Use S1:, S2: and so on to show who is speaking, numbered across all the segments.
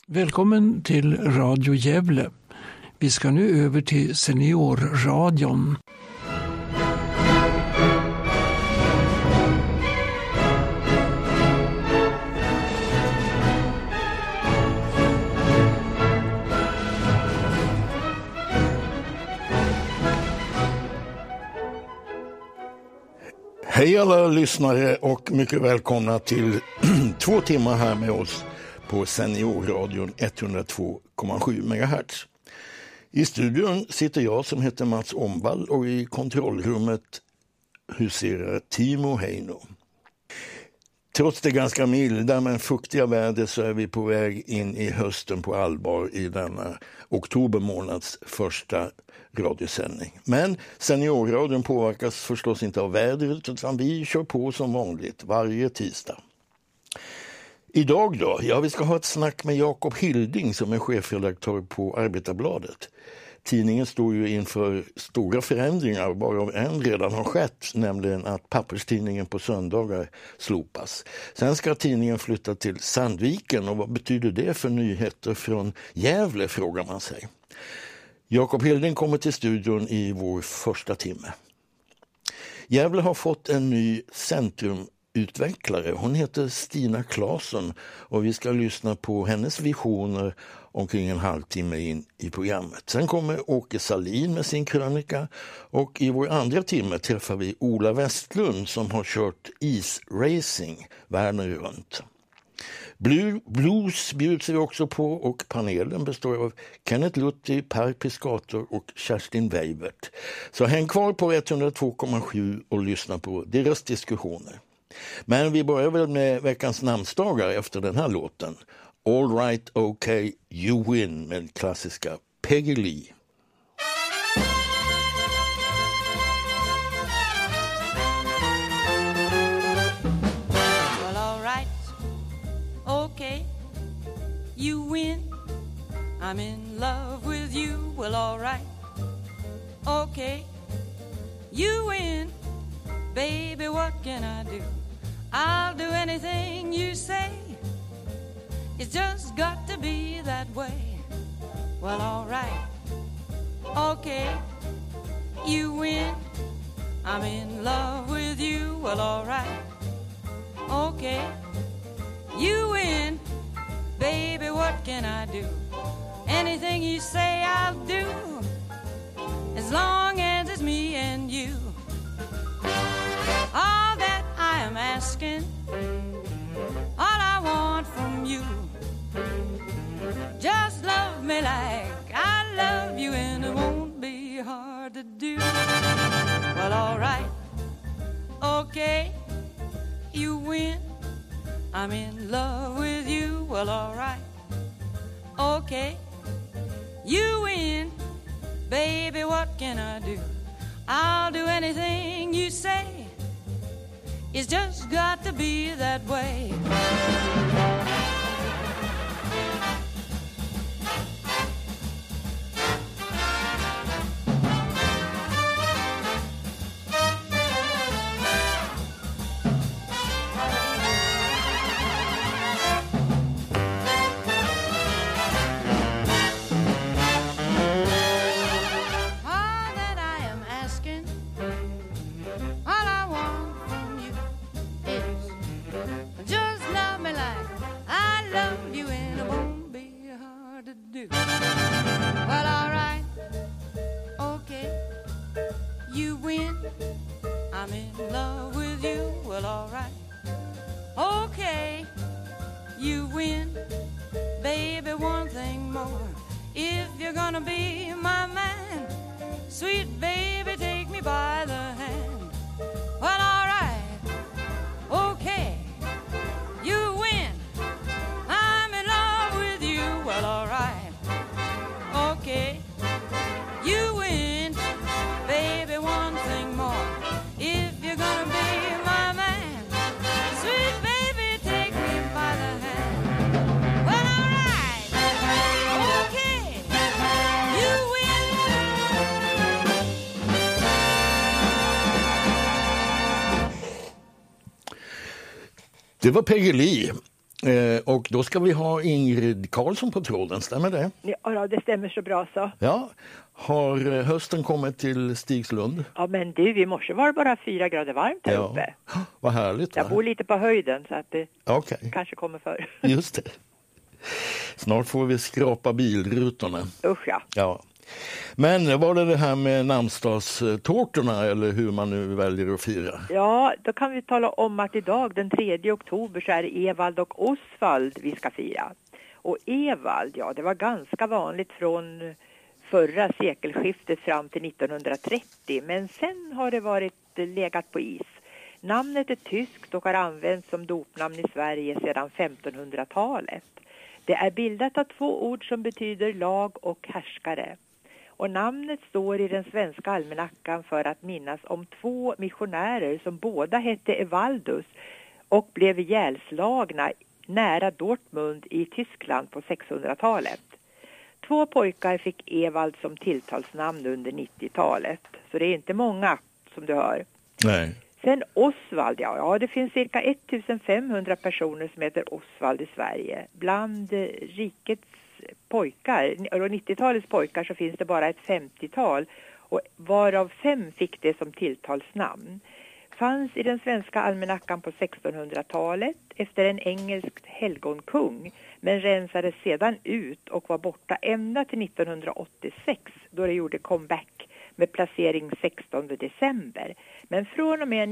S1: Välkommen till Radio Gävle. Vi ska nu över till Seniorradion.
S2: Hej alla lyssnare och mycket välkomna till 2 timmar här med oss på Seniorradion 102,7 MHz. I studion sitter jag som heter Mats Omvall och i kontrollrummet huserar Timo Heino. Trots det ganska milda men fuktiga väder så är vi på väg in i hösten på allvar i denna oktober månads första radiosändning. Men Seniorradion påverkas förstås inte av vädret utan vi kör på som vanligt varje tisdag. Idag då? Ja, vi ska ha ett snack med Jakob Hilding som är chefredaktör på Arbetarbladet. Tidningen står ju inför stora förändringar, varav en redan har skett, nämligen att papperstidningen på söndagar slopas. Sen ska tidningen flytta till Sandviken och vad betyder det för nyheter från Gävle, frågar man sig. Jakob Hilding kommer till studion i vår första timme. Gävle har fått en ny centrumutvecklare. Hon heter Stina Claesson och vi ska lyssna på hennes visioner omkring en halvtimme in i programmet. Sen kommer Åke Salin med sin krönika och i vår andra timme träffar vi Ola Westlund som har kört isracing världen runt. Blues bjuds vi också på och panelen består av Kenneth Luthi, Per Piscator och Kerstin Weibert. Så häng kvar på 102,7 och lyssna på deras diskussioner. Men vi börjar väl med veckans namnsdagar efter den här låten. All right, okay, you win med klassiska Peggy Lee.
S3: Well, all right, okay, you win. I'm in love with you. Well, all right, okay, you win. Baby, what can I do? I'll do anything you say. It's just got to be that way. Well, all right, okay, you win. I'm in love with you. Well, all right, okay, you win. Baby, what can I do? Anything you say I'll do, as long as it's me and you. All that I am asking, all I want from you, just love me like I love you, and it won't be hard to do. Well, all right, okay, you win. I'm in love with you. Well, all right, okay, you win. Baby, what can I do? I'll do anything you say. It's just got to be that way. Well, all right, okay, you win. I'm in love with you. Well, all right, okay, you win. Baby, one thing more. If you're gonna be my man, sweet baby, take me by the hand. Well, all right, okay, you win. I'm in love with you. Well, all right, okay, you win. Baby, one thing more. If you're gonna be my man, sweet baby, take me by the hand. Well, all right, okay, you win.
S2: Det var Peggy Lee. Och då ska vi ha Ingrid Karlsson på tråden, stämmer det?
S4: Ja, det stämmer så bra så.
S2: Ja, har hösten kommit till Stigslund?
S4: Ja, men du, i morse var det bara 4 grader varmt här uppe.
S2: Vad härligt.
S4: Jag bor lite på höjden så att det kanske kommer för.
S2: Just det. Snart får vi skrapa bilrutorna.
S4: Usch
S2: ja. Men var det här med namnsdagstårtorna eller hur man nu väljer att fira?
S4: Ja, då kan vi tala om att idag den 3 oktober så är det Evald och Osvald vi ska fira. Och Evald, ja det var ganska vanligt från förra sekelskiftet fram till 1930. Men sen har det varit legat på is. Namnet är tyskt och har använts som dopnamn i Sverige sedan 1500-talet. Det är bildat av 2 ord som betyder lag och härskare. Och namnet står i den svenska almanackan för att minnas om 2 missionärer som båda hette Evaldus och blev ihjälslagna nära Dortmund i Tyskland på 600-talet. 2 pojkar fick Evald som tilltalsnamn under 90-talet. Så det är inte många som du hör.
S2: Nej.
S4: Sen Osvald, ja det finns cirka 1500 personer som heter Osvald i Sverige. Bland rikets pojkar, och 90-talets pojkar så finns det bara ett 50-tal. Och varav 5 fick det som tilltalsnamn. Fanns i den svenska almanackan på 1600-talet efter en engelsk helgonkung. Men rensades sedan ut och var borta ända till 1986 då det gjorde comeback med placering 16 december. Men från och med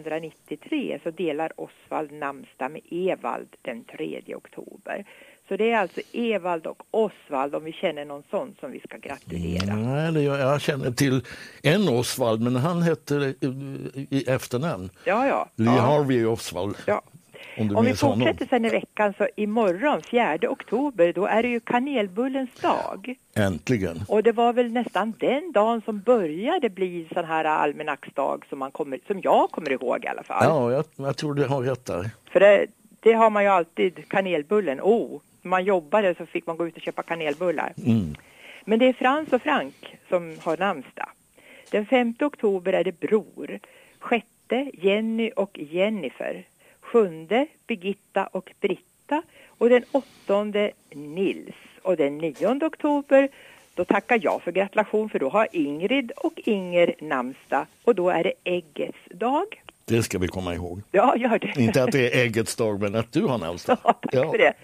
S4: 1993 så delar Osvald namnsdag med Evald den 3 oktober. Så det är alltså Evald och Osvald om vi känner någon sån som vi ska gratulera.
S2: Nej, jag känner till en Osvald men han hette i efternamn.
S4: Ja.
S2: Lee Harvey Osvald.
S4: Ja. Om vi fortsätter sen i veckan så imorgon 4 oktober då är det ju kanelbullens dag.
S2: Äntligen.
S4: Och det var väl nästan den dagen som började bli sån här almanacksdag som jag kommer ihåg i alla fall.
S2: Ja, jag tror du har rätt där.
S4: För det har man ju alltid kanelbullen. När man jobbade så fick man gå ut och köpa kanelbullar. Men det är Frans och Frank som har namnsdag. Den 5 oktober är det Bror. 6 Jenny och Jennifer. 7 Birgitta och Britta. Och den 8 Nils. Och den 9 oktober då tackar jag för gratulation för då har Ingrid och Inger namnsdag. Och då är det äggets dag.
S2: Det ska vi komma ihåg.
S4: Ja, gör det.
S2: Inte att det är äggets dag men att du har namnsdag.
S4: Ja, tack för det.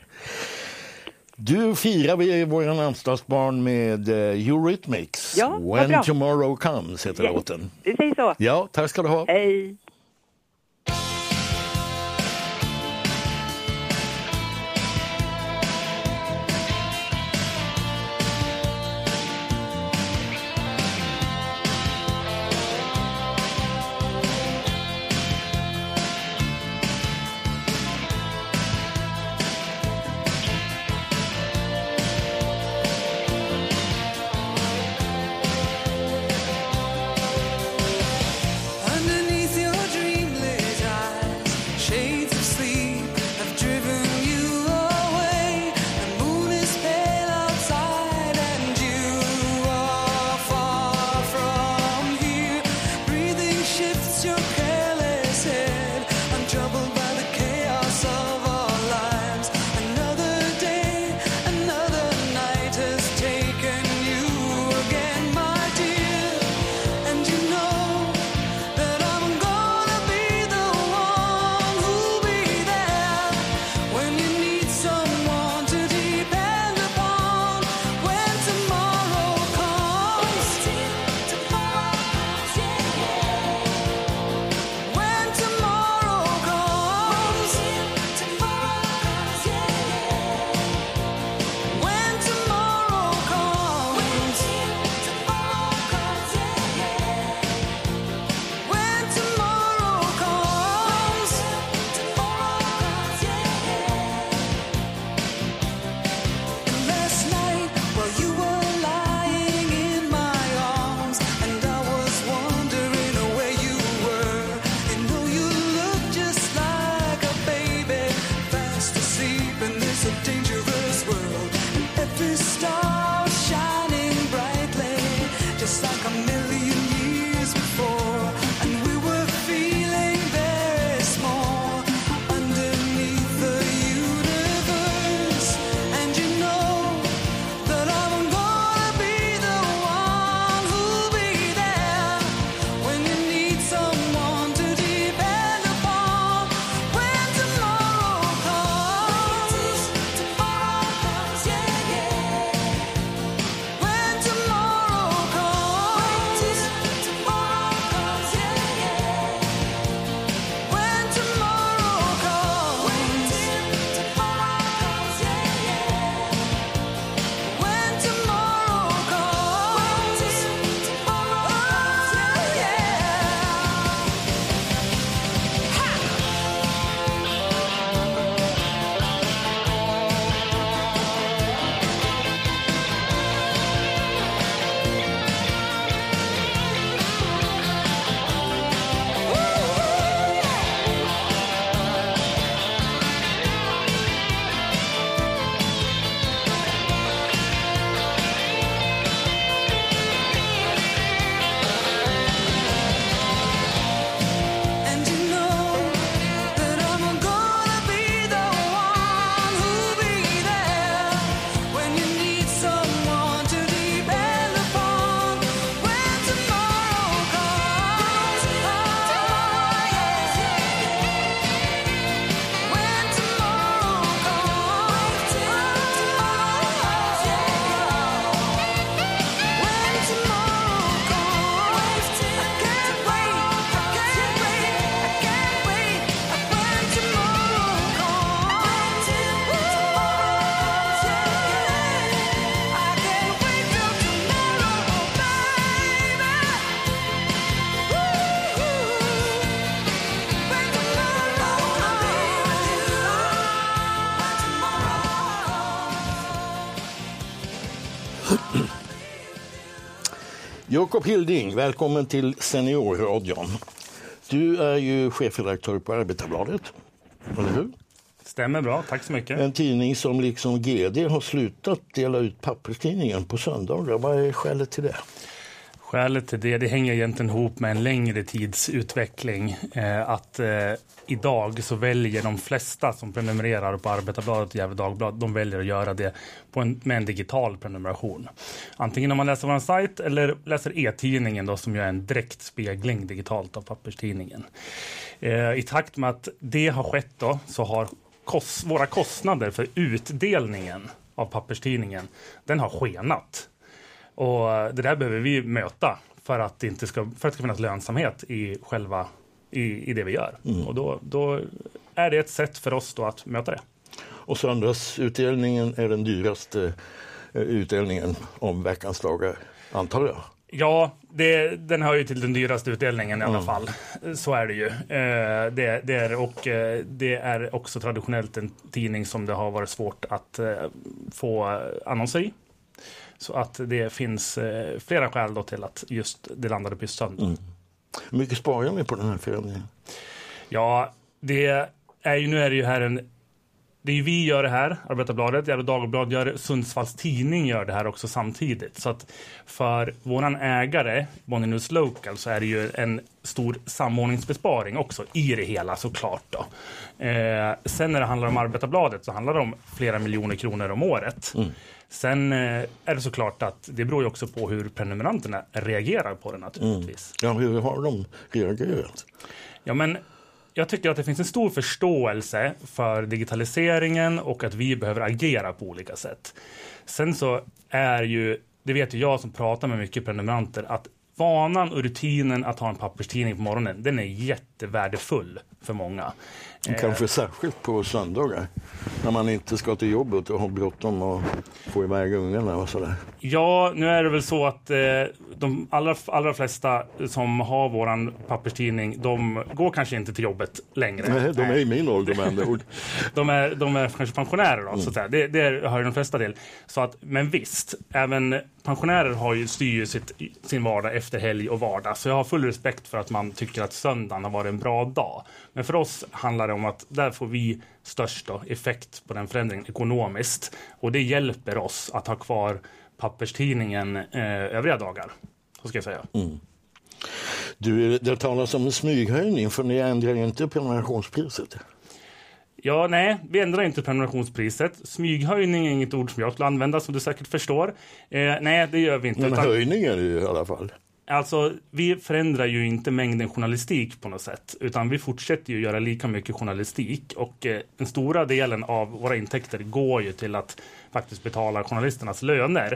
S2: Du firar vi våra namnsdagsbarn med Eurythmics.
S4: Ja,
S2: When Tomorrow Comes heter låten.
S4: Det säger så.
S2: Ja, tack ska du ha.
S4: Hej.
S5: Underneath your
S2: Jakob Hilding, välkommen till Seniorradion. Du är ju chefredaktör på Arbetarbladet, eller hur?
S5: Stämmer bra, tack så mycket.
S2: En tidning som liksom GD har slutat dela ut papperstidningen på söndagar. Vad är skälet till det?
S5: Skälet till det hänger egentligen ihop med en längre tids utveckling. Idag så väljer de flesta som prenumererar på Arbetarbladet och Gefle Dagblad, de väljer att göra det med en digital prenumeration. Antingen om man läser vår sajt eller läser e-tidningen då, som gör en direkt spegling digitalt av papperstidningen. I takt med att det har skett då, så har våra kostnader för utdelningen av papperstidningen, den har skenat. Och det där behöver vi möta för att det ska finnas lönsamhet i det vi gör. Och då är det ett sätt för oss då att möta det.
S2: Och söndagsutdelningen är den dyraste utdelningen om veckans dagar, antar jag.
S5: Ja, den hör ju till den dyraste utdelningen i alla fall. Så är det ju. Det är också traditionellt en tidning som det har varit svårt att få annonser i. Så att det finns flera skäl då till att just det landade på söndag.
S2: Hur mycket sparar ni på den här förändringen?
S5: Ja, det är ju vi gör det här, Arbetarbladet, Gefle Dagblad gör det, Sundsvalls tidning gör det här också samtidigt. Så att för våran ägare, Bonnier News Local, så är det ju en stor samordningsbesparing också i det hela såklart då. Sen när det handlar om Arbetarbladet så handlar det om flera miljoner kronor om året. Sen är det såklart att det beror ju också på hur prenumeranterna reagerar på det naturligtvis.
S2: Ja, hur har de reagerat?
S5: Ja, men jag tycker att det finns en stor förståelse för digitaliseringen och att vi behöver agera på olika sätt. Sen så är ju, det vet ju jag som pratar med mycket prenumeranter, att vanan och rutinen att ha en papperstidning på morgonen, den är jättevärdefull för många.
S2: Kanske särskilt på söndagar, när man inte ska till jobbet och har bråttom och få iväg ungarna och sådär.
S5: Ja, nu är det väl så att de allra flesta som har våran papperstidning, de går kanske inte till jobbet längre.
S2: Nej, de är i min ålder med andra ord.
S5: de är kanske pensionärer då, så att säga. Det hör ju de flesta till. Så att, men visst, även pensionärer styr ju sin vardag efter helg och vardag. Så jag har full respekt för att man tycker att söndagen har varit en bra dag. Men för oss handlar det om att där får vi störst effekt på den förändringen ekonomiskt. Och det hjälper oss att ha kvar papperstidningen övriga dagar, så ska jag säga.
S2: Det talas om en smyghöjning, för ni ändrar inte prenumerationspriset.
S5: Ja, nej, vi ändrar inte prenumerationspriset. Smyghöjning är inget ord som jag skulle använda, som du säkert förstår. Nej, det gör vi inte.
S2: Men höjning är det ju i alla fall.
S5: Alltså, vi förändrar ju inte mängden journalistik på något sätt, utan vi fortsätter ju göra lika mycket journalistik, och den stora delen av våra intäkter går ju till att faktiskt betala journalisternas löner.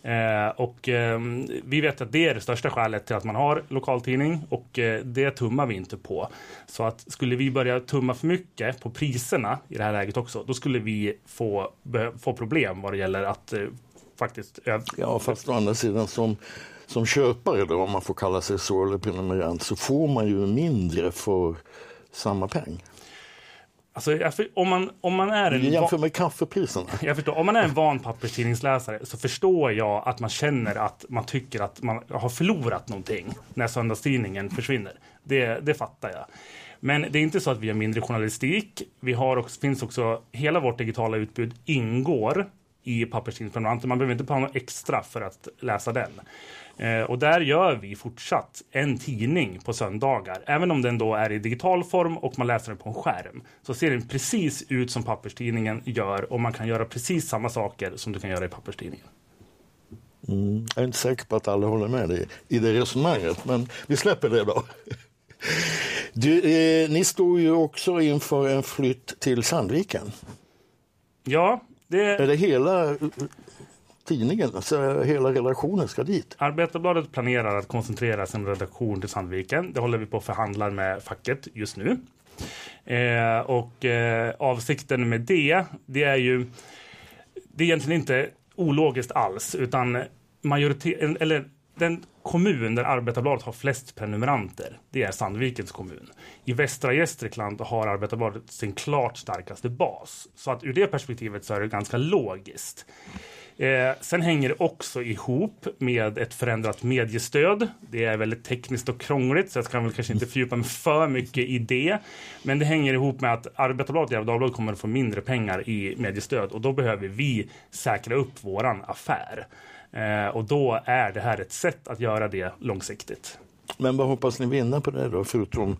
S5: Vi vet att det är det största skälet till att man har lokaltidning, och det tummar vi inte på. Så att skulle vi börja tumma för mycket på priserna i det här läget också, då skulle vi få problem vad det gäller att faktiskt...
S2: Ja, fast å andra sidan som köpare då, om man får kalla sig så, eller prenumerant, så får man ju mindre för samma peng.
S5: Alltså, om man är en...
S2: Jämför med kaffepriserna.
S5: Jag förstår. Om man är en van papperstidningsläsare så förstår jag att man känner att man tycker att man har förlorat någonting när söndagstidningen försvinner. Det fattar jag. Men det är inte så att vi har mindre journalistik. Finns också, hela vårt digitala utbud ingår i papperstidningsprenumeranter. Man behöver inte ha något extra för att läsa den. Och där gör vi fortsatt en tidning på söndagar. Även om den då är i digital form och man läser den på en skärm, så ser den precis ut som papperstidningen gör, och man kan göra precis samma saker som du kan göra i papperstidningen.
S2: Jag är inte säker på att alla håller med dig i det resonemanget, men vi släpper det då. Ni står ju också inför en flytt till Sandviken.
S5: Ja,
S2: är det hela tidningen, alltså hela redaktionen ska dit?
S5: Arbetarbladet planerar att koncentrera sin redaktion till Sandviken. Det håller vi på att förhandla med facket just nu. Avsikten med det är ju, det är egentligen inte ologiskt alls, utan den kommun där Arbetarbladet har flest prenumeranter, det är Sandvikens kommun. I Västra Gästrikland har Arbetarbladet sin klart starkaste bas. Så att ur det perspektivet så är det ganska logiskt. Sen hänger det också ihop med ett förändrat mediestöd. Det är väldigt tekniskt och krångligt, så jag ska väl kanske inte fördjupa mig för mycket i det. Men det hänger ihop med att Arbetarbladet och Gefle Dagblad kommer att få mindre pengar i mediestöd. Och då behöver vi säkra upp våran affär. Och då är det här ett sätt att göra det långsiktigt.
S2: Men vad hoppas ni vinna på det då, förutom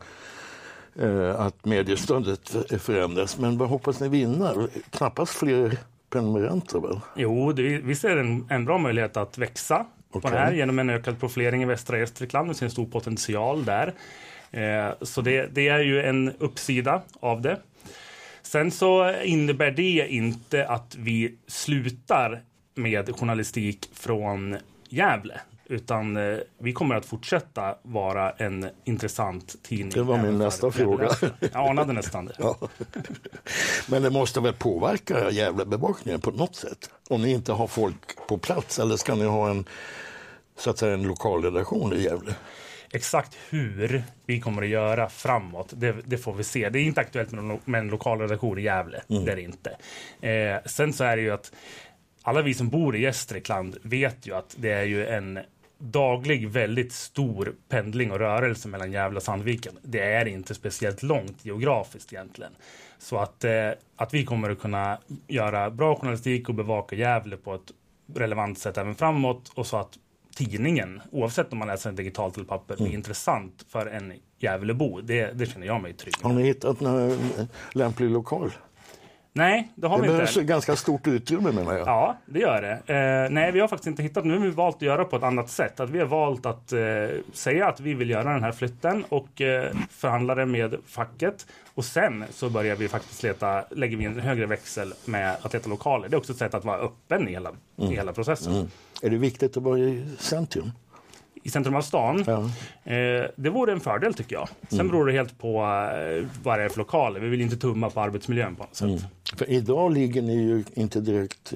S2: att mediestödet förändras? Men vad hoppas ni vinna? Knappast fler prenumeranter väl?
S5: Jo, vi ser en bra möjlighet att växa på det här genom en ökad profilering i västra Gästrikland. Det finns en stor potential där. Så det är ju en uppsida av det. Sen så innebär det inte att vi slutar med journalistik från Gävle. Utan vi kommer att fortsätta vara en intressant tidning.
S2: Det var min nästa fråga.
S5: Jag anade nästan det.
S2: Ja. Men det måste väl påverka Gävlebevakningen på något sätt? Om ni inte har folk på plats, eller ska ni ha en lokalredaktion i Gävle?
S5: Exakt hur vi kommer att göra framåt, det får vi se. Det är inte aktuellt med en lokalredaktion i Gävle. Det är det inte. Sen så är det ju att alla vi som bor i Gästrikland vet ju att det är ju en daglig väldigt stor pendling och rörelse mellan Gävle och Sandviken. Det är inte speciellt långt geografiskt egentligen. Så att vi kommer att kunna göra bra journalistik och bevaka Gävle på ett relevant sätt även framåt, och så att tidningen, oavsett om man läser den digitalt eller papper, är intressant för en Gävlebo. Det känner jag mig trygg med.
S2: Har ni hittat en lämplig lokal?
S5: Nej, det har vi inte.
S2: Det behövs ganska stort utrymme, menar jag.
S5: Ja, det gör det. Nej, vi har faktiskt inte hittat. Nu har vi valt att göra på ett annat sätt. Att vi har valt att säga att vi vill göra den här flytten och förhandla det med facket. Och sen så börjar vi faktiskt lägger vi en högre växel med att leta lokaler. Det är också ett sätt att vara öppen i hela processen.
S2: Är det viktigt att vara i centrum?
S5: I centrum av stan.
S2: Ja.
S5: Det vore en fördel, tycker jag. Sen beror det helt på vad det är för lokaler. Vi vill inte tumma på arbetsmiljön på något sätt.
S2: För idag ligger ni ju inte direkt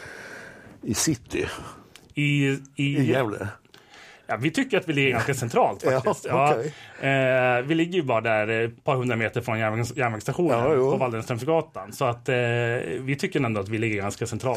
S2: i city.
S5: I
S2: Gävle.
S5: Ja, vi tycker att vi ligger ganska centralt faktiskt.
S2: Ja, okay.
S5: Vi ligger ju bara där ett par hundra meter från järnvägsstationen på Waldenströmsgatan. Så att vi tycker ändå att vi ligger ganska centralt.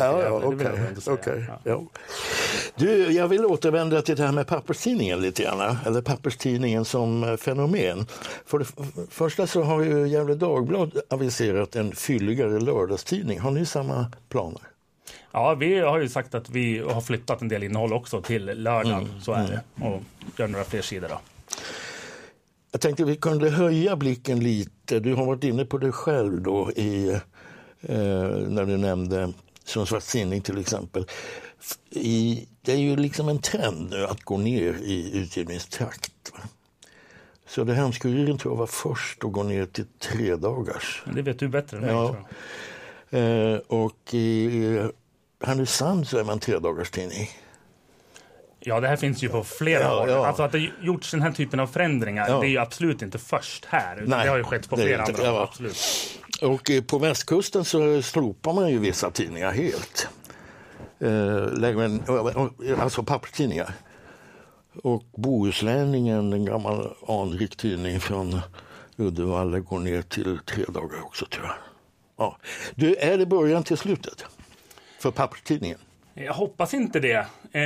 S2: Du, jag vill återvända till det här med papperstidningen lite grann. Eller papperstidningen som fenomen. För det första så har ju Gefle Dagblad aviserat en fylligare lördagstidning. Har ni samma planer?
S5: Ja, vi har ju sagt att vi har flyttat en del innehåll också till lördagen, så är det. Och gör några fler sidor då.
S2: Jag tänkte vi kunde höja blicken lite. Du har varit inne på det själv då när du nämnde Sundsvalls Tidning till exempel. Det är ju liksom en trend nu att gå ner i utgivningstakt. Så det Hemskuriren tror jag var först att gå ner till 3 dagars.
S5: Men det vet du bättre än mig, tror
S2: jag. Och i Härnösand så är man 3 dagars tidning.
S5: Ja, det här finns ju på flera håll. Alltså att det gjorts den här typen av förändringar, det är ju absolut inte först här. Utan det har ju skett på flera andra håll, absolut.
S2: Och på västkusten så slopar man ju vissa tidningar helt. Alltså papperstidningar. Och Bohuslänningen, en gammal anrik tidning från Uddevalla, går ner till 3 dagar också, tror jag. Ja. Du, är det början till slutet för papperstidningen?
S5: Jag hoppas inte det.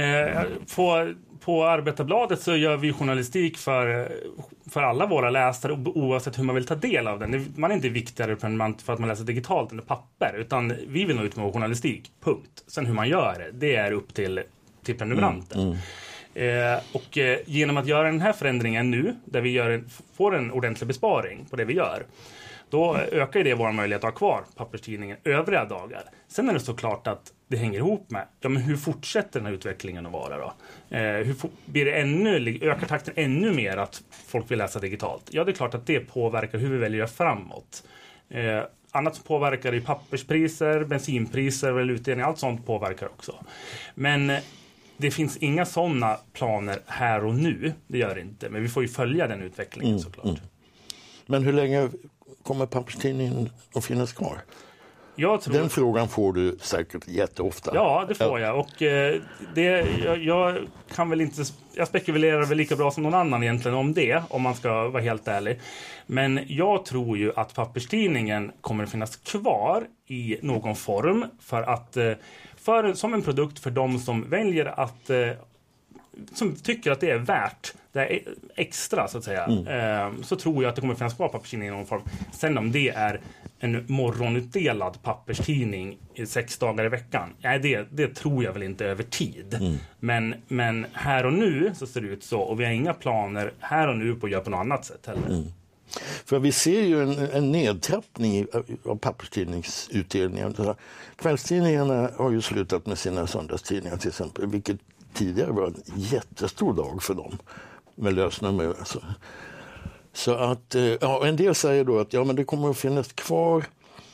S5: På Arbetarbladet så gör vi journalistik för alla våra läsare, oavsett hur man vill ta del av den. Man är inte viktigare för att man läser digitalt än papper, utan vi vill nå ut med journalistik, punkt. Sen hur man gör det är upp till prenumeranten. Och genom att göra den här förändringen nu, där vi får en ordentlig besparing på det vi gör, då ökar det vår möjlighet att ha kvar papperstidningen övriga dagar. Sen är det såklart att det hänger ihop med men hur fortsätter den här utvecklingen att vara då? Blir det ökar takten ännu mer att folk vill läsa digitalt? Ja, det är klart att det påverkar hur vi väljer framåt. Annat som påverkar är papperspriser, bensinpriser eller utdelning. Allt sånt påverkar också. Men det finns inga sådana planer här och nu. Det gör det inte. Men vi får ju följa den utvecklingen såklart.
S2: Men hur länge kommer papperstidningen att finnas kvar?
S5: Den
S2: frågan får du säkert jätteofta.
S5: Ja, det får jag. Och jag kan väl inte... Jag spekulerar väl lika bra som någon annan egentligen om det, om man ska vara helt ärlig. Men jag tror ju att papperstidningen kommer att finnas kvar i någon form, för att som en produkt för de som väljer att som tycker att det är värt det är extra så att säga, så tror jag att det kommer finnas kvar papperstidning i någon form. Sen om det är en morgonutdelad papperstidning i 6 dagar i veckan, det tror jag väl inte över tid. Men här och nu så ser det ut så, och vi har inga planer här och nu på att göra på något annat sätt heller.
S2: För vi ser ju en nedtrappning av papperstidningsutdelningen. Kvällstidningarna har ju slutat med sina söndagstidningar till exempel, vilket tidigare var en jättestor dag för dem med lösnummer. Alltså. Så att, en del säger då att men det kommer att finnas kvar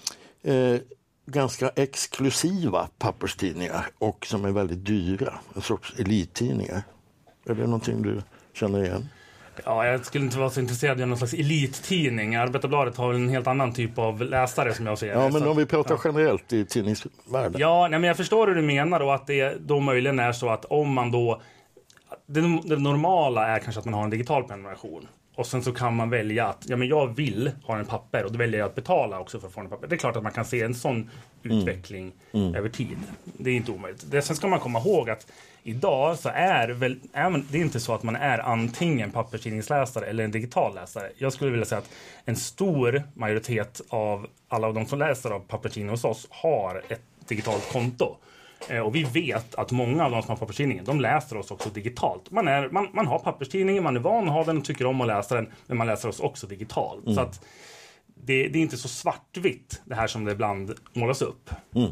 S2: ganska exklusiva papperstidningar och som är väldigt dyra, en sorts elittidningar. Är det någonting du känner igen?
S5: Ja, jag skulle inte vara så intresserad av någon slags elittidning. Arbetarbladet har en helt annan typ av läsare som jag ser.
S2: Ja, men om vi pratar generellt i tidningsvärlden.
S5: Ja, men jag förstår hur du menar då, att det då möjligen är så att om man då... Det normala är kanske att man har en digital prenumeration. Och sen så kan man välja att jag vill ha en papper, och då väljer jag att betala också för att få en papper. Det är klart att man kan se en sån utveckling över tid. Det är inte omöjligt. Sen ska man komma ihåg att idag så är det är inte så att man är antingen papperstidningsläsare eller en digital läsare. Jag skulle vilja säga att en stor majoritet av alla de som läser av papperstidning hos oss har ett digitalt konto. Och vi vet att många av de som har papperstidningen, de läser oss också digitalt. Man har papperstidningen, man är van att ha den och tycker om att läsa den, men man läser oss också digitalt. Så att det är inte så svartvitt det här som det ibland målas upp.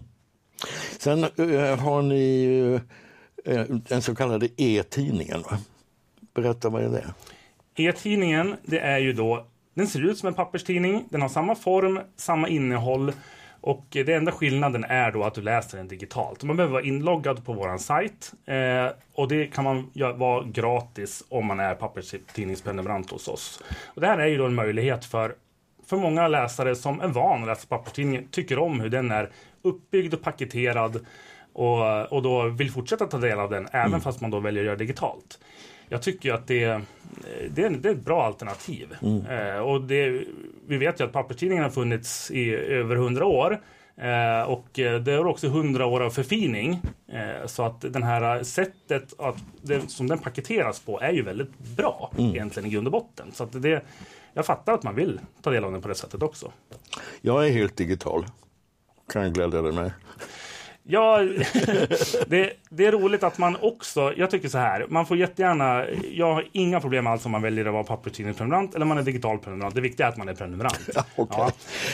S2: Sen har ni den så kallade e-tidningen, va? Berätta, vad är det?
S5: E-tidningen, det är ju då, den ser ut som en papperstidning, den har samma form, samma innehåll. Och det enda skillnaden är då att du läser den digitalt. Man behöver vara inloggad på våran sajt. Och det kan man vara gratis om man är papperstidningsprenumerant hos oss. Och det här är ju då en möjlighet för många läsare som är van att läsa papperstidningen, tycker om hur den är uppbyggd och paketerad. Och då vill fortsätta ta del av den, även fast man då väljer att göra digitalt. Jag tycker att det är ett bra alternativ. Och vi vet ju att papperstidningen har funnits i över 100 år. Och det är också 100 år av förfining. Så att den här sättet som den paketeras på är ju väldigt bra egentligen i grund och botten. Så att jag fattar att man vill ta del av den på det sättet också.
S2: Jag är helt digital. Kan jag glädja dig med?
S5: Ja, det är roligt att man också, jag tycker så här, man får jättegärna, jag har inga problem alls om man väljer att vara papperstidningsprenumerant eller man är digital prenumerant. Det viktiga är att man är prenumerant.
S2: Okay.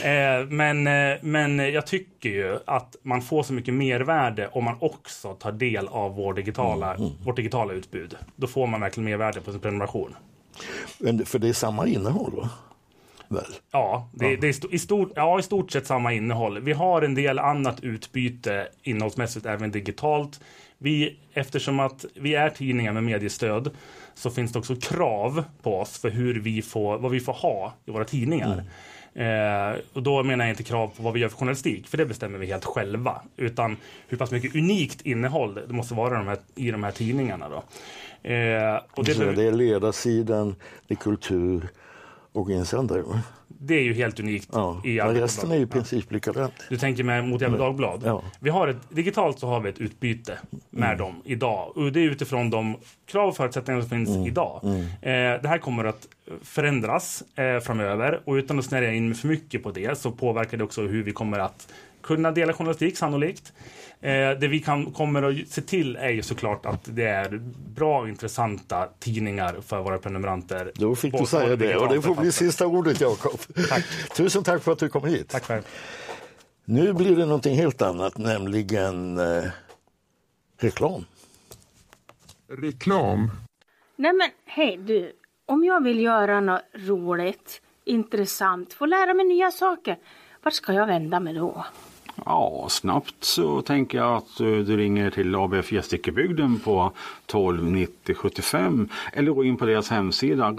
S5: Ja. Men jag tycker ju att man får så mycket mervärde om man också tar del av vårt digitala utbud. Då får man verkligen mervärde på sin prenumeration.
S2: För det är samma innehåll, va? Väl.
S5: Ja, det är i stort sett samma innehåll. Vi har en del annat utbyte innehållsmässigt även digitalt. Eftersom att vi är tidningar med mediestöd, så finns det också krav på oss för vad vi får ha i våra tidningar. Och då menar jag inte krav på vad vi gör för journalistik, för det bestämmer vi helt själva, utan hur pass mycket unikt innehåll det måste vara i de här tidningarna då. Och det
S2: är ledarsidan, det är kultur och insändare.
S5: Det är ju helt unikt.
S2: Ja, men resten är ju i princip likadant.
S5: Du tänker med mot Gefle Dagblad.
S2: Ja.
S5: Digitalt så har vi ett utbyte med dem idag. Och det är utifrån de krav och förutsättningar som finns idag. Det här kommer att förändras framöver. Och utan att snärja in för mycket på det, så påverkar det också hur vi kommer att kunna dela journalistik sannolikt. Det vi kommer att se till är ju såklart att det är bra och intressanta tidningar för våra prenumeranter.
S2: Då fick du säga det, och det får bli sista ordet, Jakob.
S5: Tack.
S2: Tusen tack för att du kom hit.
S5: Tack själv.
S2: Nu blir det någonting helt annat, nämligen reklam.
S6: Reklam?
S7: Nej men hej du, om jag vill göra något roligt, intressant, få lära mig nya saker, vart ska jag vända mig då?
S6: Ja, snabbt så tänker jag att du ringer till ABF Gästrikebygden på 12 90 75 eller gå in på deras hemsida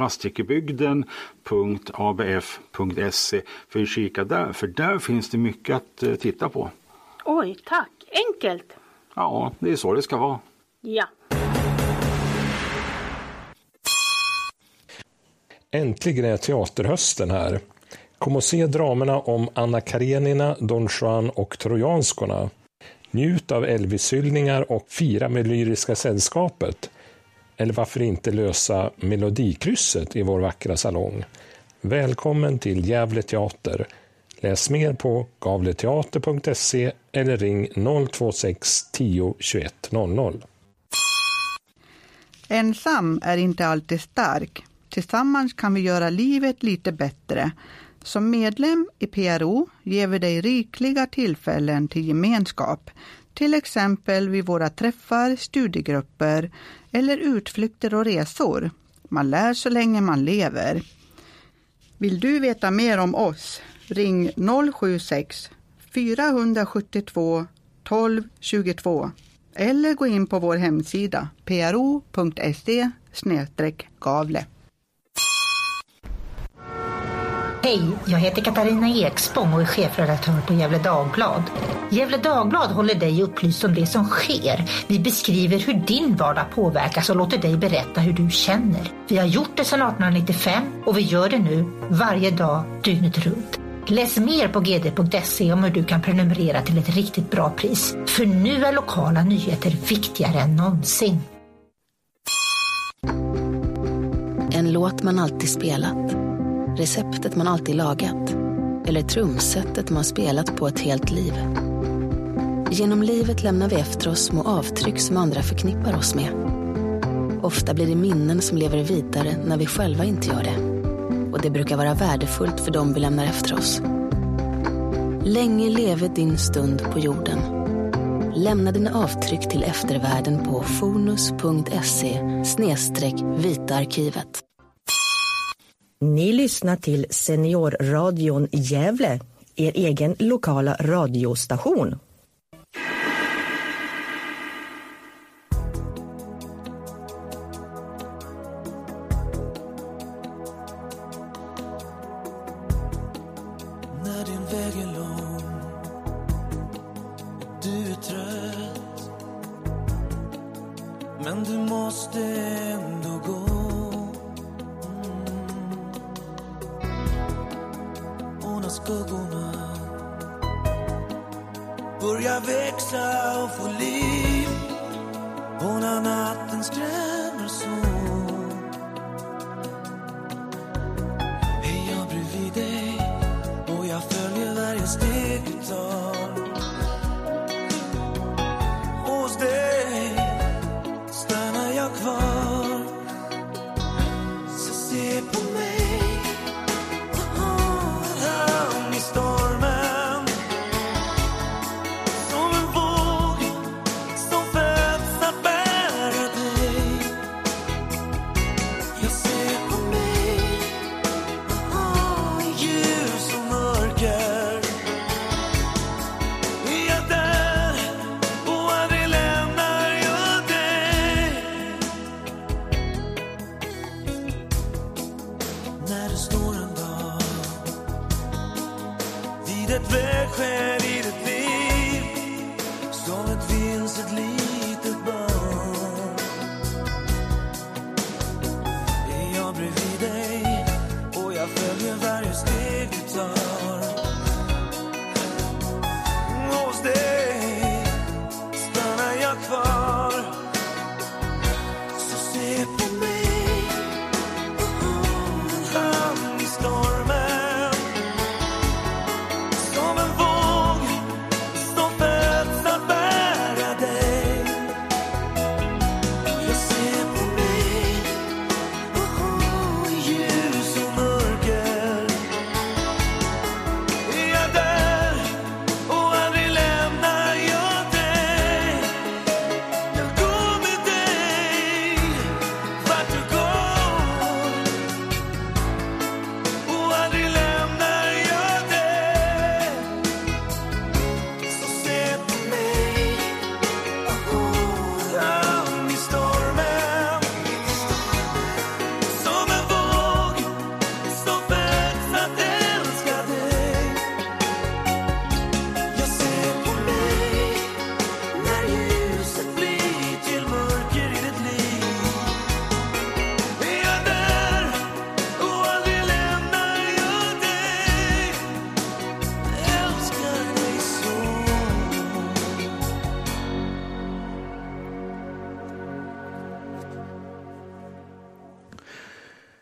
S6: gastrikebygden.abf.se för att kika där, för där finns det mycket att titta på.
S7: Oj, tack. Enkelt.
S6: Ja, det är så det ska vara.
S7: Ja.
S8: Äntligen är teaterhösten här. Kom och se dramerna om Anna Karenina, Don Juan och Trojanskorna. Njut av Elvis-hyllningar och fira med Lyriska sällskapet. Eller varför inte lösa melodikrysset i vår vackra salong. Välkommen till Gävle teater. Läs mer på gavleteater.se eller ring 026 10 21 00.
S9: Ensam är inte alltid stark. Tillsammans kan vi göra livet lite bättre. Som medlem i PRO ger vi dig rikliga tillfällen till gemenskap. Till exempel vid våra träffar, studiegrupper eller utflykter och resor. Man lär så länge man lever. Vill du veta mer om oss? Ring 076 472 12 22 eller gå in på vår hemsida pro.se/Gavle.
S10: Hej, jag heter Katarina Ekspång och är chefredaktör på Gävle Dagblad. Gävle Dagblad håller dig upplyst om det som sker. Vi beskriver hur din vardag påverkas och låter dig berätta hur du känner. Vi har gjort det sedan 1895 och vi gör det nu varje dag, dygnet runt. Läs mer på gd.se om hur du kan prenumerera till ett riktigt bra pris. För nu är lokala nyheter viktigare än någonsin.
S11: En låt man alltid spelat. Receptet man alltid lagat. Eller trumsetet man spelat på ett helt liv. Genom livet lämnar vi efter oss små avtryck som andra förknippar oss med. Ofta blir det minnen som lever vidare när vi själva inte gör det. Och det brukar vara värdefullt för dem vi lämnar efter oss. Länge leve din stund på jorden. Lämna dina avtryck till eftervärlden på fonus.se/vitaarkivet.
S12: Ni lyssnar till Seniorradion Gävle, er egen lokala radiostation.
S13: När din väg är lång, du är trött, men du måste ändå gå. Skuggorna börjar växa och få liv, och när natten skrämmer så är jag bredvid dig och jag följer varje steg du tar. Hos dig stannar jag kvar, så se på mig.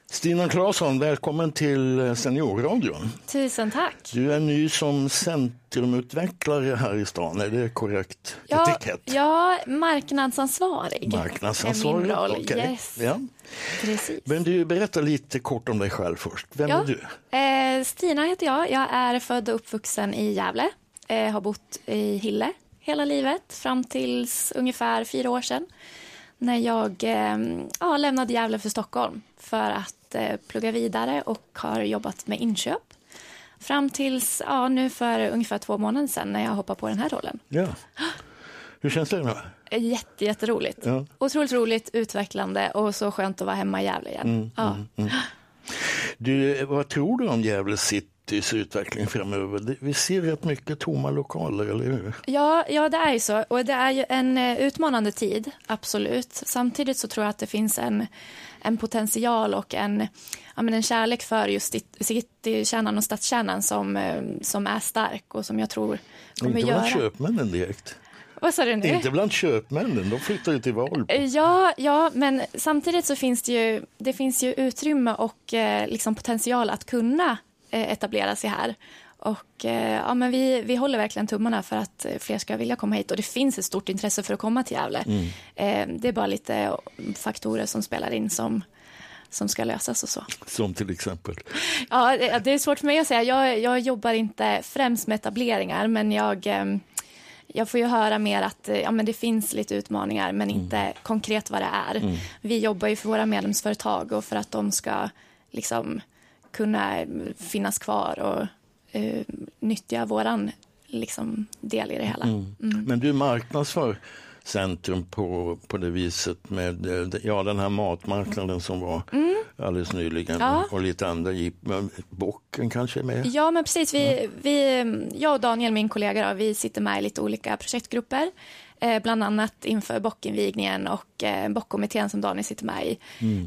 S2: Stina Claesson, välkommen till Seniorradion.
S14: Tusen tack.
S2: Du är ny som centrumutvecklare här i stan, är det korrekt etikett?
S14: Ja, marknadsansvarig.
S2: Marknadsansvarig,
S14: är min roll.
S2: okej.
S14: Yes.
S2: Ja.
S14: Precis.
S2: Men du, berätta lite kort om dig själv först. Vem är du?
S14: Stina heter jag. Jag är född och uppvuxen i Gävle. Har bott i Hille hela livet fram tills ungefär 4 år sedan. När jag lämnade Gävle för Stockholm för att plugga vidare och har jobbat med inköp. Fram tills nu för ungefär 2 månader sedan när jag hoppade på den här rollen.
S2: Ja. Hur känns det då?
S14: Jätteroligt. Ja. Otroligt roligt, utvecklande och så skönt att vara hemma i Gävle igen.
S2: Du, vad tror du om Gävle Citys utveckling framöver? Vi ser rätt mycket tomma lokaler, eller hur?
S14: Ja, det är ju så. Och det är ju en utmanande tid, absolut. Samtidigt så tror jag att det finns en potential och en kärlek för just citykärnan och stadskärnan som är stark och som jag tror kommer
S2: inte
S14: göra.
S2: Inte bland köpmännen direkt.
S14: Vad sa du nu?
S2: Inte bland köpmännen, de flyttar ju till Valbo.
S14: Ja, men samtidigt så finns det finns ju utrymme och liksom potential att kunna etablera sig här. Och men vi håller verkligen tummarna för att fler ska vilja komma hit och det finns ett stort intresse för att komma till Gävle. Det är bara lite faktorer som spelar in som ska lösas och så. Som
S2: till exempel?
S14: Ja, det är svårt för mig att säga. Jag jobbar inte främst med etableringar, men jag får ju höra mer att men det finns lite utmaningar men inte konkret vad det är. Vi jobbar ju för våra medlemsföretag och för att de ska liksom kunna finnas kvar och nyttja våran liksom del i det hela.
S2: Men du marknadsför centrum på det viset med den här matmarknaden som var alldeles nyligen och lite andra bocken kanske är med.
S14: Ja, men precis. Jag och Daniel, min kollega, vi sitter med i lite olika projektgrupper. Bland annat inför bockinvigningen och bockkommittén som Daniel sitter med i.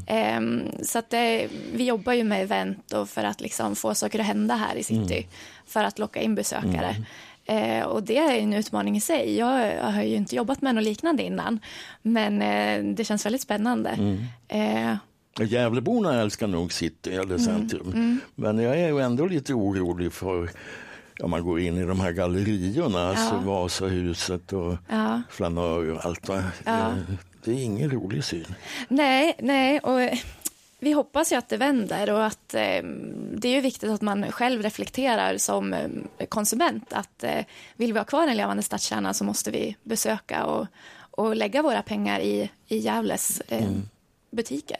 S14: Så att vi jobbar ju med event och för att liksom få saker att hända här i city för att locka in besökare. Och det är en utmaning i sig. Jag har ju inte jobbat med något liknande innan, men det känns väldigt spännande.
S2: Gävleborna älskar nog city eller centrum. Men jag är ju ändå lite orolig för man går in i de här gallerierna, alltså Vasahuset och Flanör och allt. Det är ingen rolig syn.
S14: Nej, och vi hoppas ju att det vänder och att det är ju viktigt att man själv reflekterar som konsument att vill vi ha kvar en levande stadskärna så måste vi besöka och lägga våra pengar i Gävles butiker.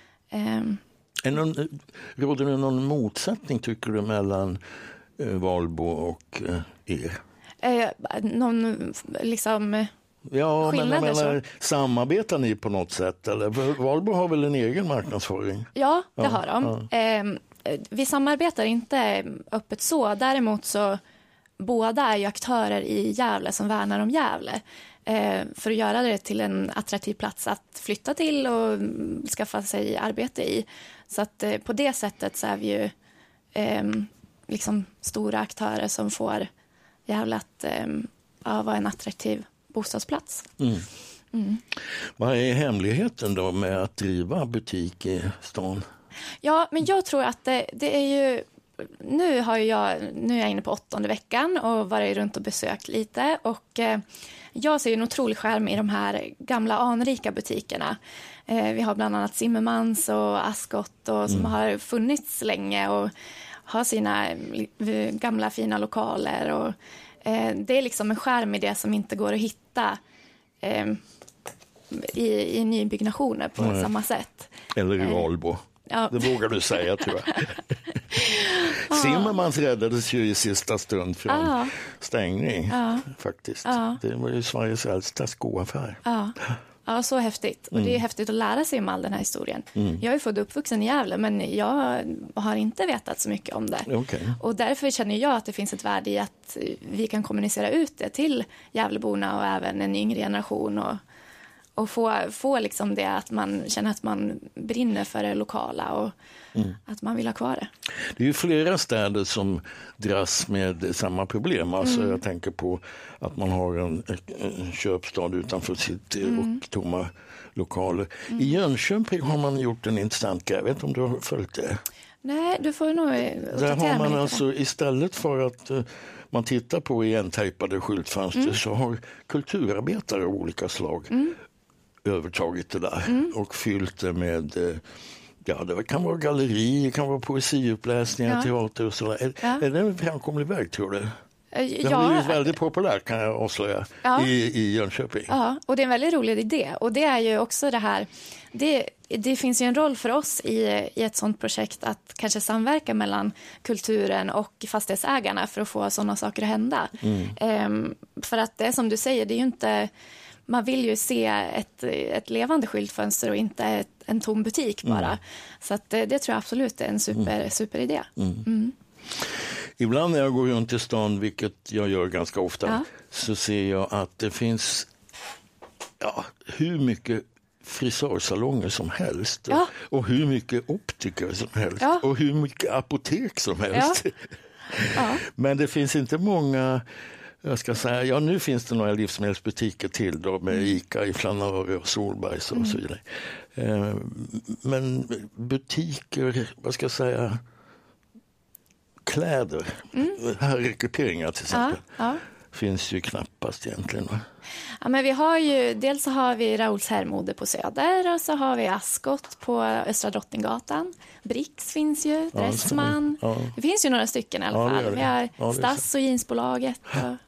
S2: Råder det någon motsättning tycker du mellan Valbo och er?
S14: Någon liksom skillnader,
S2: men jag menar, samarbetar ni på något sätt? Eller? Valbo har väl en egen marknadsföring?
S14: Ja, det har de. Vi samarbetar inte öppet så. Däremot så båda är ju aktörer i Gävle som värnar om Gävle. För att göra det till en attraktiv plats att flytta till och skaffa sig arbete i. Så att på det sättet så är vi ju liksom stora aktörer som får Gävle att vara en attraktiv bostadsplats.
S2: Vad är hemligheten då med att driva butik i stan?
S14: Ja, men jag tror att det är ju... Nu är jag inne på 8:e veckan och varit runt och besökt lite. Och jag ser en otrolig skärm i de här gamla anrika butikerna. Vi har bland annat Zimmermans och Ascot och som har funnits länge och har sina gamla fina lokaler. Och det är liksom en skärm i det som inte går att hitta i nybyggnationer på samma sätt.
S2: Eller i Valbo.
S14: Ja.
S2: Det vågar du säga, tror jag. Zimmermans räddades ju i sista stund från stängning, faktiskt. Det var ju Sveriges äldsta skoaffär.
S14: Ja, så häftigt. Och det är häftigt att lära sig om all den här historien. Jag är född och uppvuxen i Gävle, men jag har inte vetat så mycket om det.
S2: Okay.
S14: Och därför känner jag att det finns ett värde i att vi kan kommunicera ut det till Gävleborna och även en yngre generation Och få liksom det att man känner att man brinner för det lokala och att man vill ha kvar det.
S2: Det är ju flera städer som dras med samma problem. Alltså jag tänker på att man har en köpstad utanför city och tomma lokaler. I Jönköping har man gjort en intressant grej. Jag vet inte om du har följt det?
S14: Nej, du får nog
S2: där har man alltså istället för att man tittar på igentejpade skyltfönster så har kulturarbetare av olika slag övertagit det där och fyllt det med det kan vara galleri, det kan vara poesiuppläsningar, teater och sådär. Är det en framkomlig väg, tror du? Det har blivit väldigt populärt, kan jag avslöja, i Jönköping.
S14: Ja, och det är en väldigt rolig idé. Och det är ju också det här, det finns ju en roll för oss i ett sånt projekt att kanske samverka mellan kulturen och fastighetsägarna för att få sådana saker att hända. För att det som du säger, det är ju inte... Man vill ju se ett levande skyltfönster och inte en tom butik bara. Så att det tror jag absolut är en super idé.
S2: Ibland när jag går runt i stan, vilket jag gör ganska ofta, så ser jag att det finns hur mycket frisörsalonger som helst och hur mycket optiker som helst och hur mycket apotek som helst. Men det finns inte många... Jag ska säga, nu finns det några livsmedelsbutiker till då, med Ica i Flanöre och Solbergs och så vidare. Men butiker, vad ska jag säga, kläder, herrekryperingar till exempel, finns ju knappast egentligen.
S14: Ja, men vi har ju, dels så har vi Raoults herrmode på Söder och så har vi Ascot på Östra Drottninggatan. Brix finns ju, Dressman. Det finns ju några stycken i alla fall. Vi har Stass och Jeansbolaget.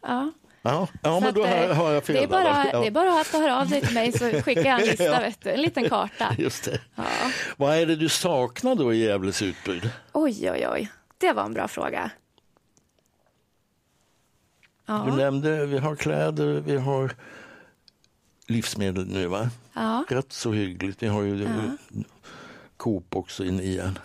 S2: Men då har jag fel.
S14: Det är bara att höra av dig till mig så skickar jag en lista, vet du, en liten karta.
S2: Just det. Vad är det du saknar då i Gävles utbud?
S14: Oj. Det var en bra fråga.
S2: Du nämnde, vi har kläder, vi har livsmedel nu, va?
S14: Ja.
S2: Rätt så hyggligt. Vi har ju Coop också in igen.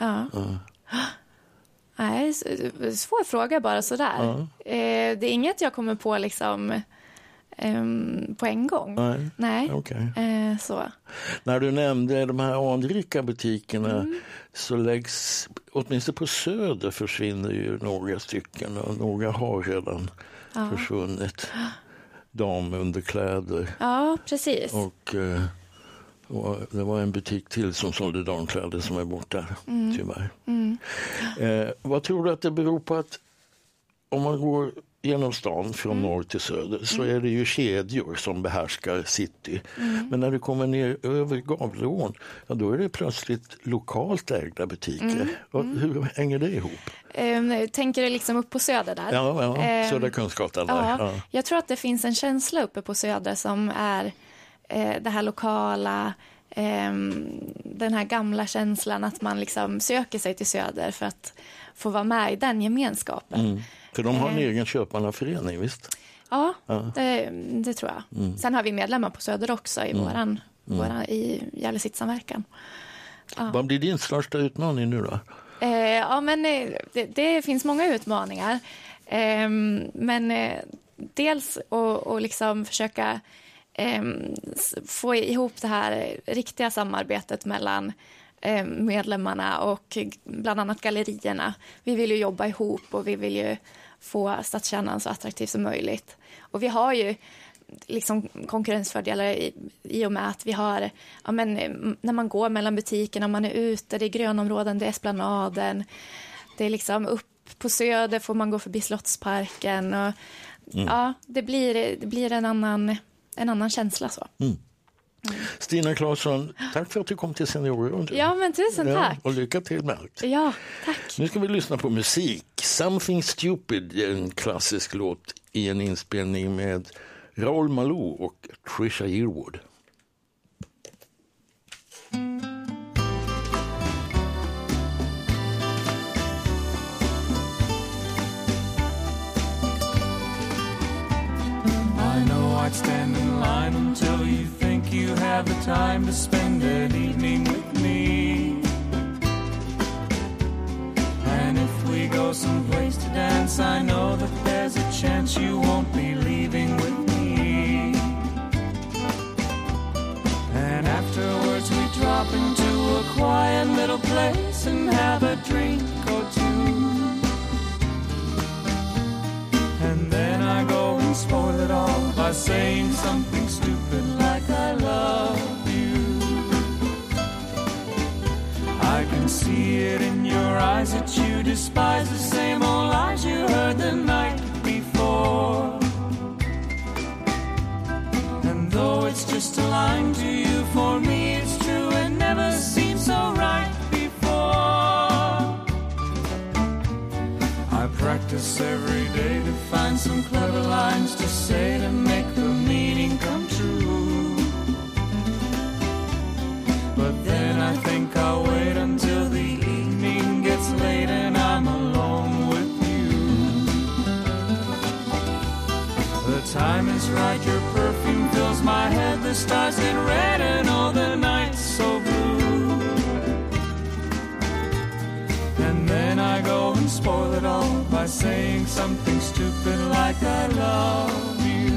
S14: Nej, svår fråga bara sådär. Det är inget jag kommer på liksom på en gång. Nej.
S2: Okay.
S14: Så.
S2: När du nämnde de här anrika butikerna så läggs, åtminstone på Söder försvinner ju några stycken och några har redan försvunnit. Damunderkläder.
S14: Ja, precis.
S2: Och det var en butik till som sålde damkläder som är borta, tyvärr. Vad tror du att det beror på att om man går genom stan från norr till söder så är det ju kedjor som behärskar city. Men när du kommer ner över Gavleån, då är det plötsligt lokalt ägda butiker. Hur hänger det ihop?
S14: Tänker du liksom upp på söder där?
S2: Ja, Södra Kungsgatan där. Ja.
S14: Jag tror att det finns en känsla uppe på söder som är det här lokala, den här gamla känslan att man liksom söker sig till söder för att få vara med i den gemenskapen.
S2: För de har en egen köpmannaförening, visst?
S14: Ja, det tror jag. Sen har vi medlemmar på söder också i i Gävle Sittsamverkan.
S2: Vad blir din största utmaning nu då?
S14: Men det finns många utmaningar. Men dels att liksom försöka få ihop det här riktiga samarbetet mellan medlemmarna och bland annat gallerierna. Vi vill ju jobba ihop och vi vill ju få stadskärnan så attraktiv som möjligt. Och vi har ju liksom konkurrensfördelar i och med att vi har, när man går mellan butikerna, man är ute, det är grönområden, det är esplanaden, det är liksom upp på söder får man gå förbi Slottsparken och det blir en annan känsla så.
S2: Stina Claesson, tack för att du kom till Seniorradion.
S14: Ja, men tusen tack.
S2: Och lycka till med allt.
S14: Ja, tack.
S2: Nu ska vi lyssna på musik. Something Stupid, en klassisk låt i en inspelning med Raoul Malou och Trisha Yearwood.
S13: I know I'd stand in line until you think you have the time to spend an evening with me. And if we go someplace to dance, I know that there's a chance you won't be leaving with me. place and have a drink or two. And then I go and spoil it all by saying something stupid like I love you. I can see it in your eyes that you despise the same old lies you heard the night before. And though it's just a line to you, for me it's true and never seemed so right before. I practice every day to find some clever lines to say to make the meaning come true. But then I think I'll wait until the evening gets late and I'm alone with you. The time is right, your perfume fills my head, the stars get red and all the night's so blue. And then I go and spoil it all by saying something stupid like I love you.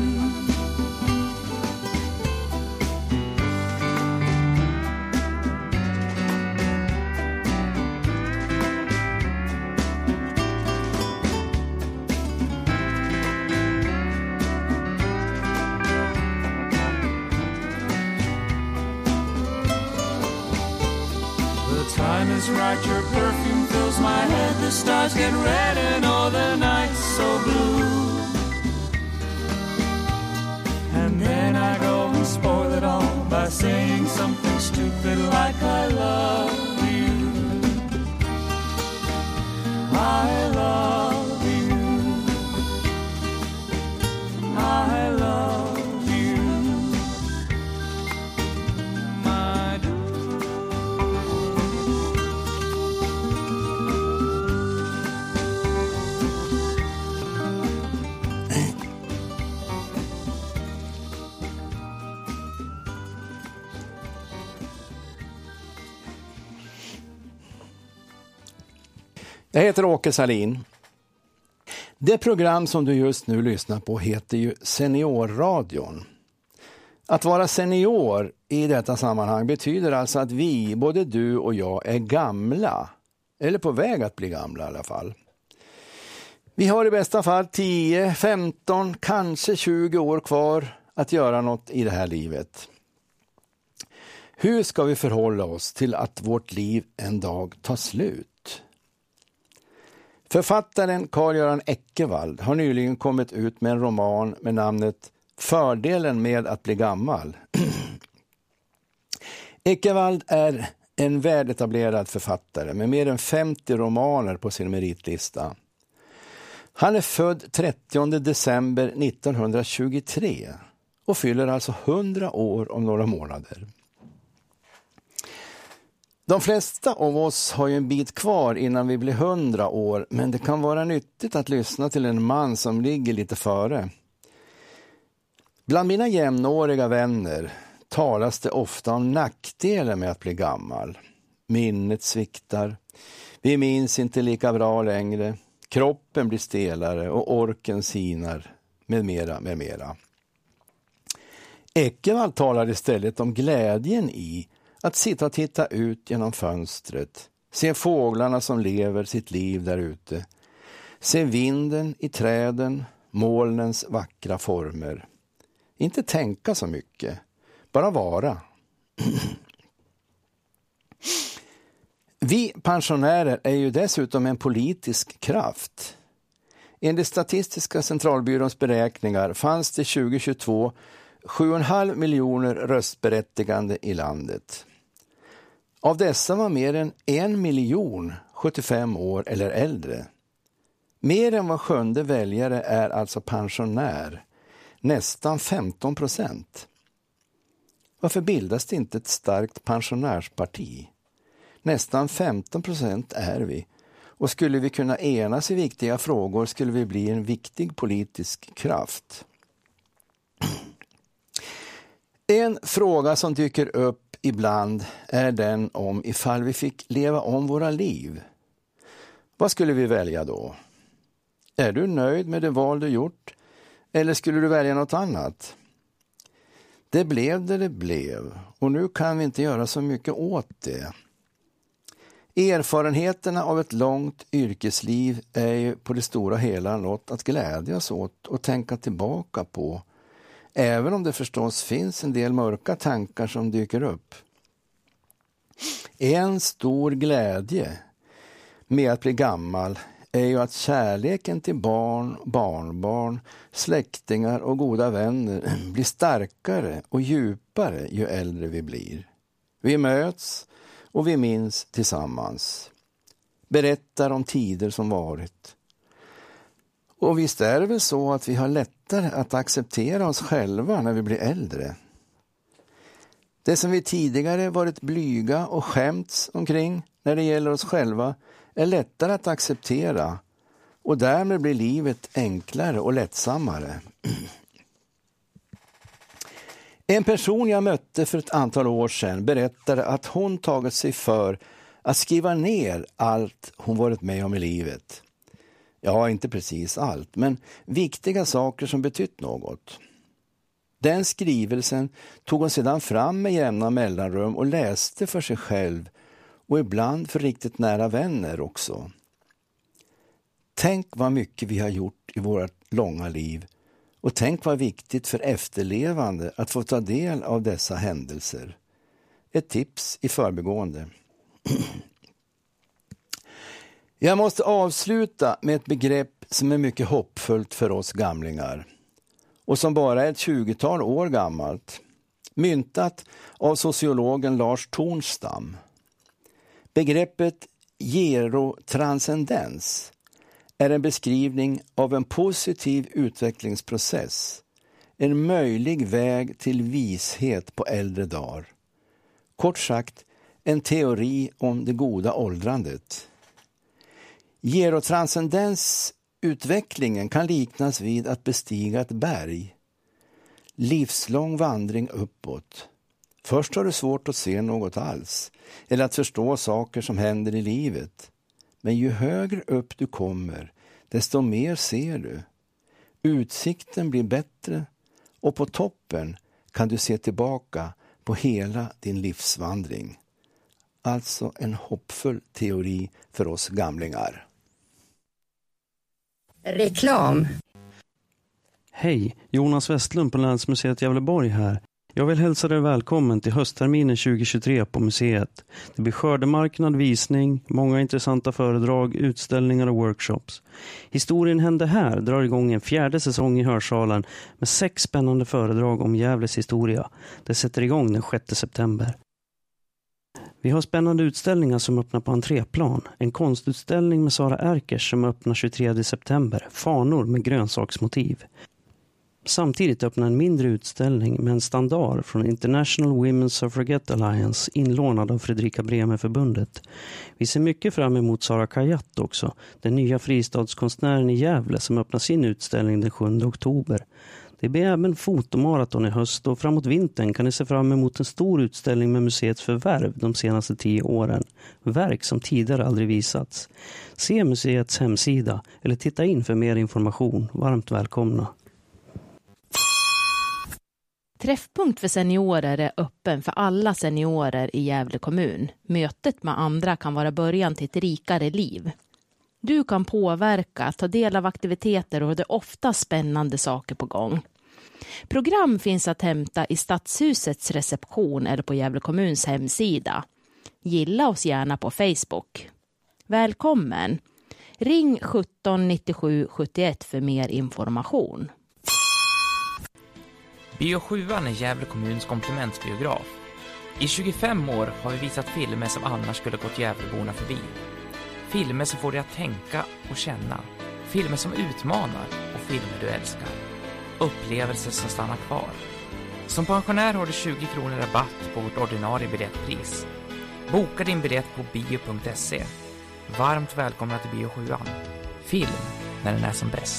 S13: Time is right, your perfume fills my head, the stars get red and all the night's so blue. And then I go and spoil it all by saying something stupid like I love you. I love you. I love you. My dear.
S15: Jag heter Åke Salin. Det program som du just nu lyssnar på heter ju Seniorradion. Att vara senior i detta sammanhang betyder alltså att vi, både du och jag, är gamla. Eller på väg att bli gamla i alla fall. Vi har i bästa fall 10, 15, kanske 20 år kvar att göra något i det här livet. Hur ska vi förhålla oss till att vårt liv en dag tar slut? Författaren Carl-Göran Eckerwald har nyligen kommit ut med en roman med namnet Fördelen med att bli gammal. Eckerwald är en väletablerad författare med mer än 50 romaner på sin meritlista. Han är född 30 december 1923 och fyller alltså 100 år om några månader. De flesta av oss har ju en bit kvar innan vi blir 100 år, men det kan vara nyttigt att lyssna till en man som ligger lite före. Bland mina jämnåriga vänner talas det ofta om nackdelen med att bli gammal. Minnet sviktar, vi minns inte lika bra längre, kroppen blir stelare och orken sinar, med mera, med mera. Eckerwald talar istället om glädjen i att sitta och titta ut genom fönstret, se fåglarna som lever sitt liv där ute, se vinden i träden, molnens vackra former. Inte tänka så mycket, bara vara. Vi pensionärer är ju dessutom en politisk kraft. Enligt Statistiska centralbyråns beräkningar fanns det 2022 7,5 miljoner röstberättigande i landet. Av dessa var mer än 1 miljon 75 år eller äldre. Mer än var 7:e väljare är alltså pensionär, nästan 15%. Varför bildas det inte ett starkt pensionärsparti? Nästan 15% är vi, och skulle vi kunna enas i viktiga frågor skulle vi bli en viktig politisk kraft. En fråga som dyker upp ibland är den om ifall vi fick leva om våra liv. Vad skulle vi välja då? Är du nöjd med det val du gjort? Eller skulle du välja något annat? Det blev det blev, och nu kan vi inte göra så mycket åt det. Erfarenheterna av ett långt yrkesliv är ju på det stora hela något att glädjas åt och tänka tillbaka på, även om det förstås finns en del mörka tankar som dyker upp. En stor glädje med att bli gammal är ju att kärleken till barn, barnbarn, släktingar och goda vänner blir starkare och djupare ju äldre vi blir. Vi möts och vi minns tillsammans. Berättar om tider som varit. Och visst är det väl så att vi har lättare att acceptera oss själva när vi blir äldre. Det som vi tidigare varit blyga och skämts omkring när det gäller oss själva är lättare att acceptera, och därmed blir livet enklare och lättsammare. En person jag mötte för ett antal år sedan berättade att hon tagit sig för att skriva ner allt hon varit med om i livet. Ja, inte precis allt, men viktiga saker som betytt något. Den skrivelsen tog hon sedan fram med jämna mellanrum och läste för sig själv, och ibland för riktigt nära vänner också. Tänk vad mycket vi har gjort i vårt långa liv, och tänk vad viktigt för efterlevande att få ta del av dessa händelser. Ett tips i förbigående. Jag måste avsluta med ett begrepp som är mycket hoppfullt för oss gamlingar, och som bara är ett 20-tal år gammalt, myntat av sociologen Lars Tornstam. Begreppet gerotranscendens är en beskrivning av en positiv utvecklingsprocess, en möjlig väg till vishet på äldre dagar. Kort sagt, en teori om det goda åldrandet. Gerotranscendensutvecklingen kan liknas vid att bestiga ett berg. Livslång vandring uppåt. Först har du svårt att se något alls, eller att förstå saker som händer i livet. Men ju högre upp du kommer, desto mer ser du. Utsikten blir bättre, och på toppen kan du se tillbaka på hela din livsvandring. Alltså en hoppfull teori för oss gamlingar.
S12: Reklam.
S16: Hej, Jonas Westlund på Länsmuseet Gävleborg här. Jag vill hälsa dig välkommen till höstterminen 2023 på museet. Det blir skördemarknad, visning, många intressanta föredrag, utställningar och workshops. Historien hände här drar igång en 4:e säsong i Hörsalen med 6 spännande föredrag om Gävles historia. Det sätter igång den 6 september. Vi har spännande utställningar som öppnar på entréplan. En konstutställning med Sara Erkers som öppnar 23 september. Fanor med grönsaksmotiv. Samtidigt öppnar en mindre utställning med en standard från International Women's Suffragette Alliance inlånad av Fredrika Bremer-förbundet. Vi ser mycket fram emot Sara Kajat också, den nya fristadskonstnären i Gävle som öppnar sin utställning den 7 oktober. Det blir även fotomaraton i höst, och framåt vintern kan ni se fram emot en stor utställning med museets förvärv de senaste 10 åren. Verk som tidigare aldrig visats. Se museets hemsida eller titta in för mer information. Varmt välkomna.
S17: Träffpunkt för seniorer är öppen för alla seniorer i Gävle kommun. Mötet med andra kan vara början till ett rikare liv. Du kan påverka, ta del av aktiviteter och det är ofta spännande saker på gång. Program finns att hämta i Stadshusets reception eller på Gävle kommuns hemsida. Gilla oss gärna på Facebook. Välkommen! Ring 17 97 71 för mer information.
S18: Bio 7an är Gävle kommuns komplementsbiograf. I 25 år har vi visat filmer som annars skulle gått Gävleborna förbi. Filmer som får dig att tänka och känna. Filmer som utmanar och filmer du älskar. Upplevelser som stannar kvar. Som pensionär har du 20 kronor rabatt på vårt ordinarie biljettpris. Boka din biljett på bio.se. Varmt välkomna till Bio 7an. Film när den är som bäst.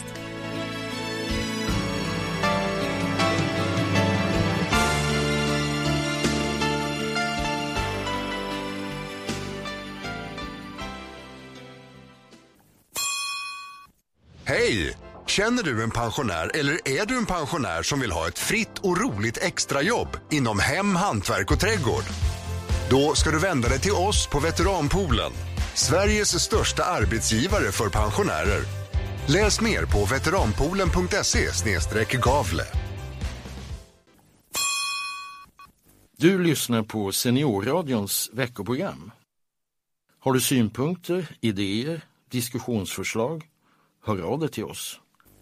S19: Hej! Känner du en pensionär eller är du en pensionär som vill ha ett fritt och roligt extrajobb inom hem, hantverk och trädgård? Då ska du vända dig till oss på Veteranpoolen. Sveriges största arbetsgivare för pensionärer. Läs mer på veteranpoolen.se/Gavle.
S2: Du lyssnar på Seniorradions veckoprogram. Har du synpunkter, idéer, diskussionsförslag? Hör av dig till oss.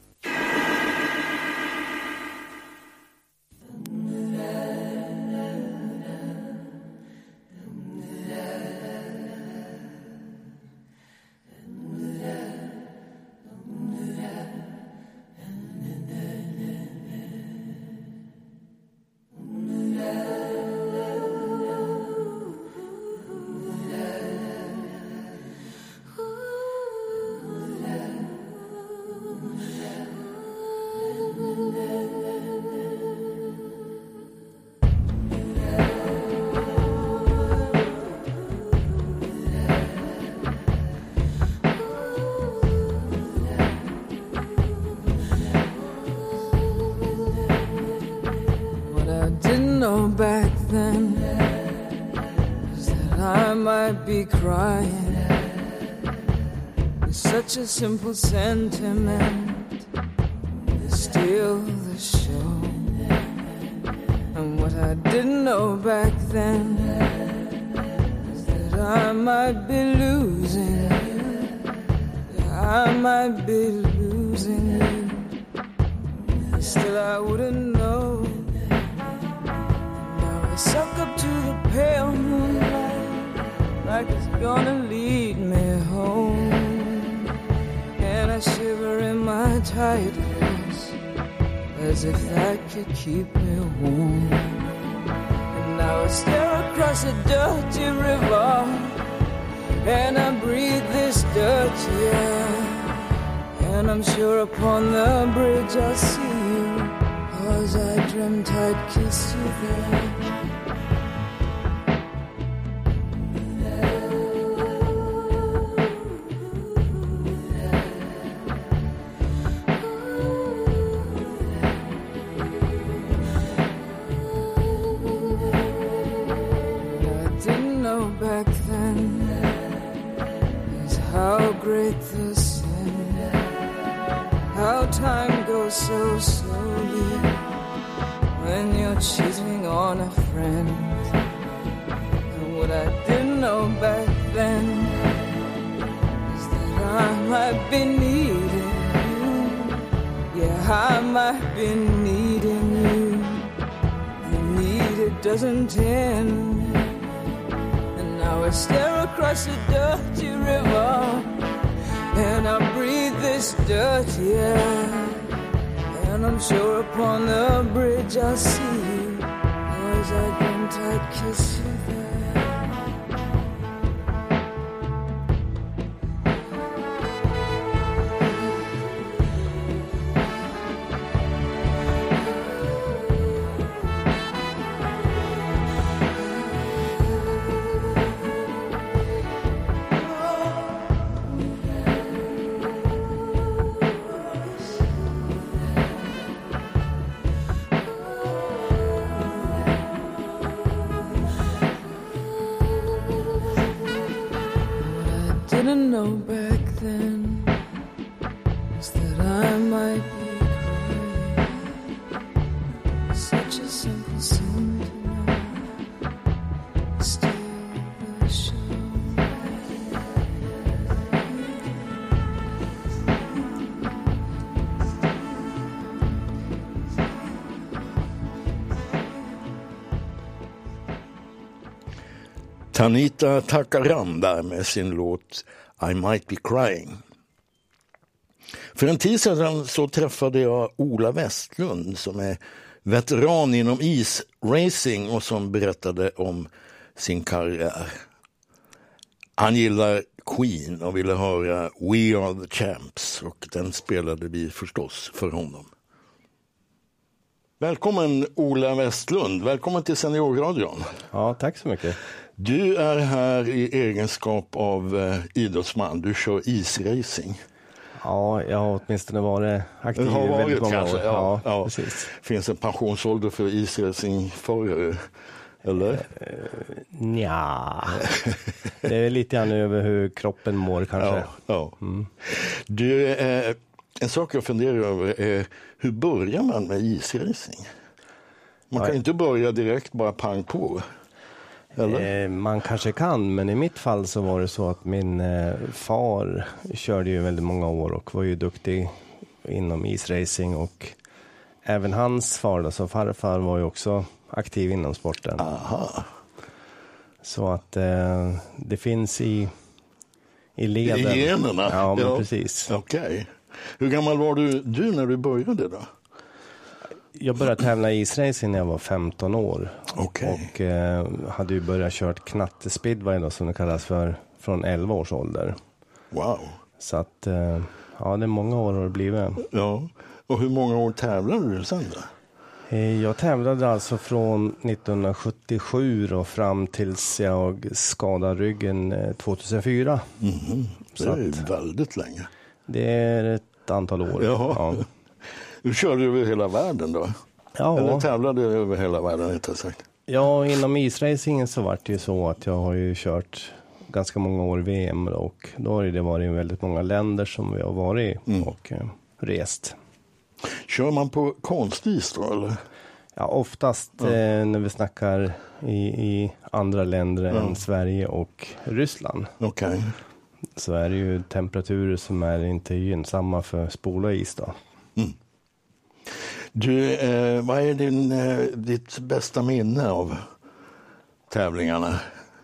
S20: Back then is that I might be crying with such a simple sentiment to steal the show. And what I didn't know back then is that I might be losing you. Yeah, I might be losing you. Still I wouldn't know. I suck up to the pale moonlight like it's gonna lead me home. And I shiver in my tight clothes as if that could keep me warm. And now I stare across a dirty river and I breathe this dirty air. And I'm sure upon the bridge I'll see you, 'cause I dreamt I'd kiss you there. Great the sin, how time goes so slowly when you're cheating on a friend. And what I didn't know back then is that I might be needing you. Yeah, I might be needing you. The need, it doesn't end. And now I stare across a dirty river and I breathe this dirty air. And I'm sure upon the bridge I'll see you, 'cause I dreamt I'd kiss you there. Didn't know back then is that I might be crying. Such a simple sentiment, still the show.
S2: Tanita Takaram med sin låt I Might Be Crying. För en tid sedan så träffade jag Ola Westlund som är veteran inom isracing och som berättade om sin karriär. Han gillar Queen och ville höra We Are The Champs och den spelade vi förstås för honom. Välkommen Ola Westlund, välkommen till Seniorradion.
S21: Ja, tack så mycket.
S2: Du är här i egenskap av idrottsman, du kör isracing.
S21: Ja, jag har åtminstone varit aktiv
S2: i väldigt många
S21: år.
S2: Ja,
S21: precis.
S2: Finns en pensionsålder för isracingförare? Eller?
S21: Nja, det är lite grann över hur kroppen mår kanske.
S2: Ja. Du, en sak jag funderar över är hur börjar man med isracing? Man kan inte börja direkt bara pang på. Eller?
S21: Man kanske kan, men i mitt fall så var det så att min far körde ju väldigt många år och var ju duktig inom isracing, och även hans far då, så farfar var ju också aktiv inom sporten.
S2: Aha.
S21: Så att det finns i leden.
S2: I generna?
S21: Ja, men precis.
S2: Okej. Hur gammal var du när du började då?
S21: Jag började tävla i isracing när jag var 15 år.
S2: Okej.
S21: Och hade ju börjat kört knattespeedway då, som det kallas för, från 11 års ålder.
S2: Wow.
S21: Så att, ja, det är många år har det blivit.
S2: Ja. Och hur många år tävlade du sen då?
S21: Jag tävlade alltså från 1977 och fram tills jag skadade ryggen 2004.
S2: Mm-hmm. Det är ju väldigt länge.
S21: Det är ett antal år.
S2: Ja. Du körde över hela världen då?
S21: Ja.
S2: Eller tävlade över hela världen, inte sagt?
S21: Ja, inom isracingen så var det ju så att jag har ju kört ganska många år VM, och då har det varit väldigt många länder som vi har varit och rest.
S2: Kör man på konstis då, eller?
S21: Ja, oftast när vi snackar i andra länder än Sverige och Ryssland.
S2: Okej.
S21: Så är det ju temperaturer som är inte gynnsamma för spola is då.
S2: Mm. Du, vad är ditt bästa minne av tävlingarna?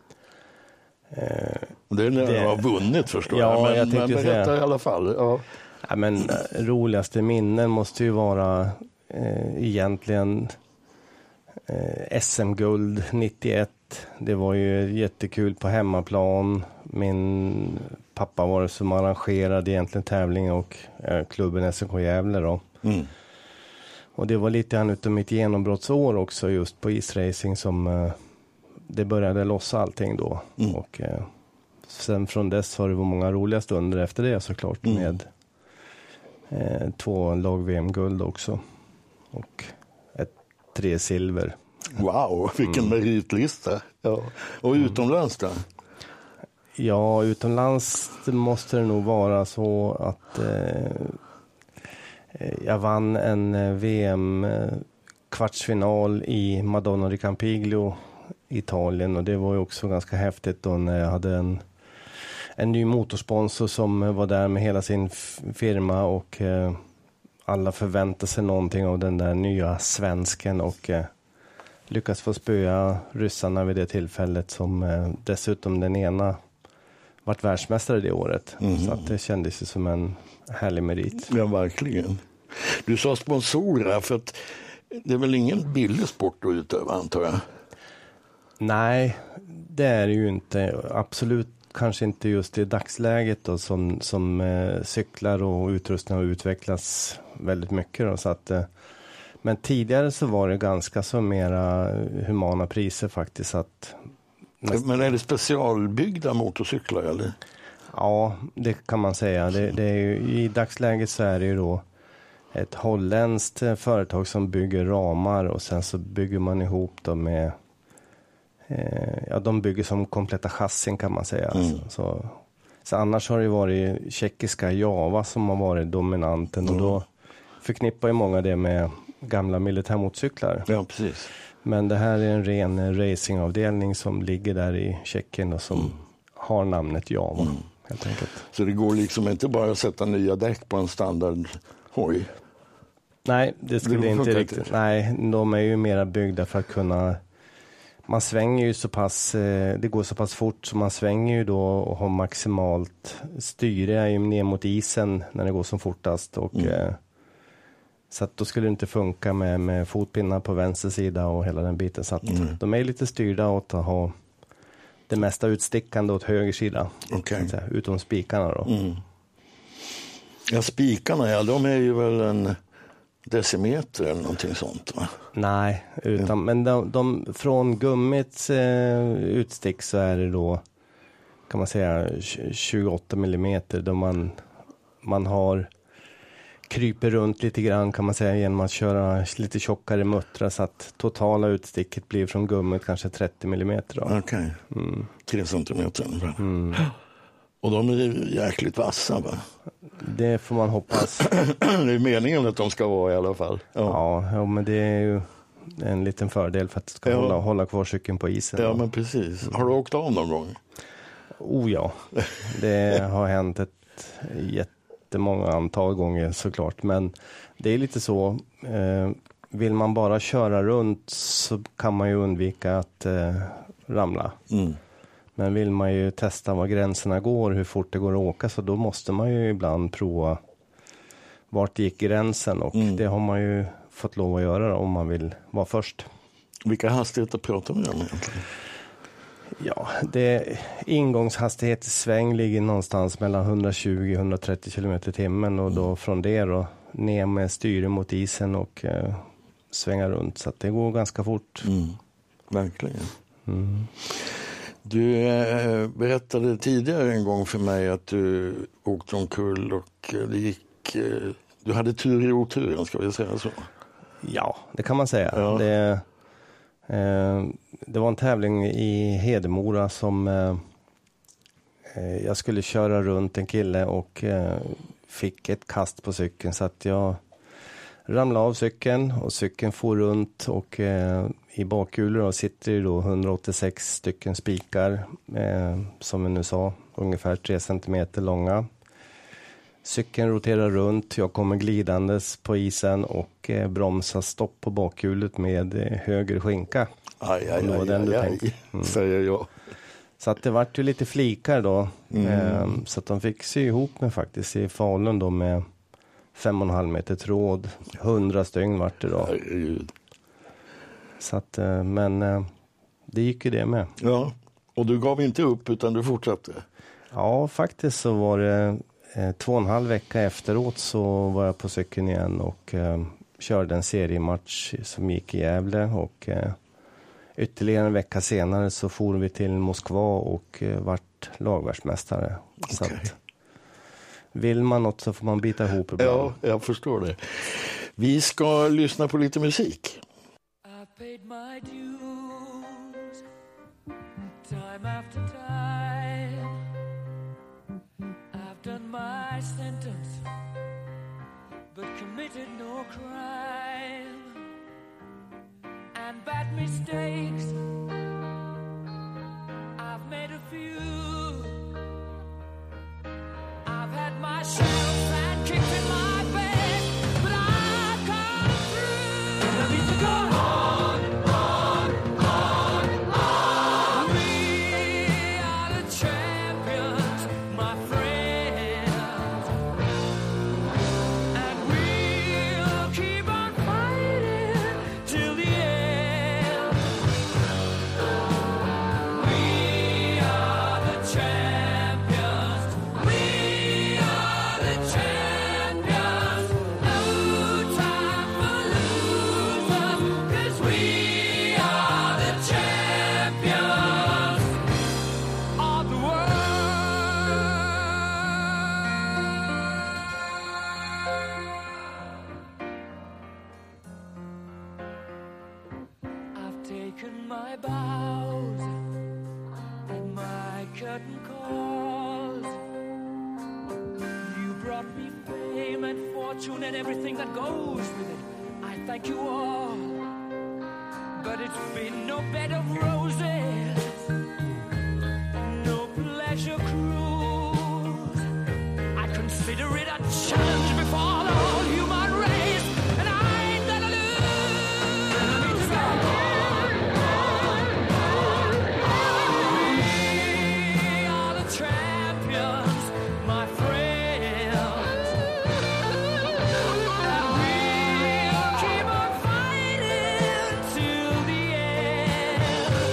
S2: Det är när du har vunnit, förstår jag. Men,
S21: jag tänkte
S2: berätta
S21: säga,
S2: i alla fall.
S21: Ja, men roligaste minnen måste ju vara egentligen SM-guld 91. Det var ju jättekul på hemmaplan. Min pappa var det som arrangerade egentligen tävling, och klubben SNK Gävle då. Mm. Och det var lite grann utav mitt genombrottsår också just på isracing som det började lossa allting då. Mm. Och sen från dess har det varit många roliga stunder efter det såklart med 2 lag-VM-guld också. Och 3 silver.
S2: Wow, vilken meritlista. Ja. Och utomlands då?
S21: Ja, utomlands måste det nog vara så att jag vann en VM-kvartsfinal i Madonna di Campiglio, Italien, och det var ju också ganska häftigt då när jag hade en ny motorsponsor som var där med hela sin firma, och alla förväntade sig någonting av den där nya svensken, och lyckas få spöa ryssarna vid det tillfället, som dessutom den ena vart världsmästare det året. Så att det kändes som en härlig merit.
S2: Ja, verkligen. Du sa sponsorer, för att det är väl ingen billig sport att utöva, antar jag?
S21: Nej, det är det ju inte. Absolut kanske inte just i dagsläget då, som cyklar och utrustning har utvecklats väldigt mycket då, så att men tidigare så var det ganska så mera humana priser faktiskt. Att
S2: Men är det specialbyggda motorcyklar eller?
S21: Ja, det kan man säga. Det är ju, i dagsläget så är det ju då ett holländskt företag som bygger ramar, och sen så bygger man ihop dem med de bygger som kompletta chassin kan man säga. Så annars har det varit tjeckiska Java som har varit dominanten, och då förknippar ju många det med gamla militärmotorcyklar.
S2: Ja, precis.
S21: Men det här är en ren racingavdelning som ligger där i Tjeckien och som har namnet Java, helt enkelt.
S2: Så det går liksom inte bara att sätta nya däck på en standard hoj?
S21: Nej, det skulle inte riktigt. Nej, de är ju mera byggda för att kunna... Man svänger ju så pass... Det går så pass fort så man svänger ju då och har maximalt styre ner mot isen när det går som fortast. Och, så att då skulle det inte funka med fotpinnar på vänster sida och hela den biten. Så att de är lite styrda åt att ha det mesta utstickande åt höger sida.
S2: Okay.
S21: Utom spikarna då.
S2: Ja, spikarna, de är ju väl en decimeter eller någonting sånt, va?
S21: Nej, men de från gummits utstick så är det då, kan man säga, 28 millimeter, då man har kryper runt lite grann kan man säga genom att köra lite tjockare muttrar så att totala utsticket blir från gummit kanske 30 millimeter.
S2: Okej. 3 centimeter ungefär. Och de är jäkligt vassa, va?
S21: Det får man hoppas.
S2: Det är meningen att de ska vara i alla fall.
S21: Ja, men det är ju en liten fördel för att det ska hålla kvar cykeln på isen.
S2: Ja, men precis. Har du åkt av någon gång?
S21: Ja, det har hänt ett jättemånga antal gånger såklart. Men det är lite så, vill man bara köra runt så kan man ju undvika att ramla. Men vill man ju testa var gränserna går, hur fort det går att åka, så då måste man ju ibland prova vart gick gränsen, och det har man ju fått lov att göra om man vill vara först.
S2: Vilka hastigheter pratar vi om egentligen?
S21: Ja, ingångshastighet i sväng ligger någonstans mellan 120-130 km/h och då från det då ner med styre mot isen och svänga runt, så att det går ganska fort.
S2: Verkligen. Du berättade tidigare en gång för mig att du åkte omkull och du hade tur i oturen, ska vi säga så?
S21: Ja, det kan man säga. Ja. Det var en tävling i Hedemora som jag skulle köra runt en kille och fick ett kast på cykeln, så att jag ramlade av cykeln och cykeln får runt, och i bakkulor sitter det då 186 stycken spikar som vi nu sa, ungefär 3 centimeter långa. Cykeln roterar runt, jag kommer glidandes på isen och bromsar stopp på bakhjulet med höger skinka.
S2: Aj, säger jag.
S21: Så att det vart ju lite flikar då. Så att de fick sy ihop mig faktiskt i Falun då med 5,5 meter tråd. 100 stygn vart det då. Så att, men det gick ju det med.
S2: Ja, och du gav inte upp utan du fortsatte?
S21: Ja, faktiskt så var det 2,5 vecka efteråt så var jag på cykeln igen och körde en seriematch som gick i Gävle, och ytterligare en vecka senare så for vi till Moskva och vart lagvärldsmästare. Okay. Så att, vill man något så får man bita ihop ibland.
S2: Ja, jag förstår det. Vi ska lyssna på lite musik.
S13: I paid my dues time after time. I've done my sentence but committed no crime. And bad mistakes I've made a few. I've had my share of sand kicked in my bed, but I've come through. And I need to go on, on, on, on. We are the champions, my friends, and we'll keep on fighting till the end. We are the champions. We are the champions. No time for losers, 'cause we are the champions of the world. I've taken my bows and my curtain calls. You brought me fame and fortune and everything that goes with it. I thank you all, but it's been no bed of roses, no pleasure cruise. I consider it a challenge before the whole human race, and I ain't gonna lose. And I need to go on, on, on, on. We are the champions, my friends, and we'll keep on fighting till the end.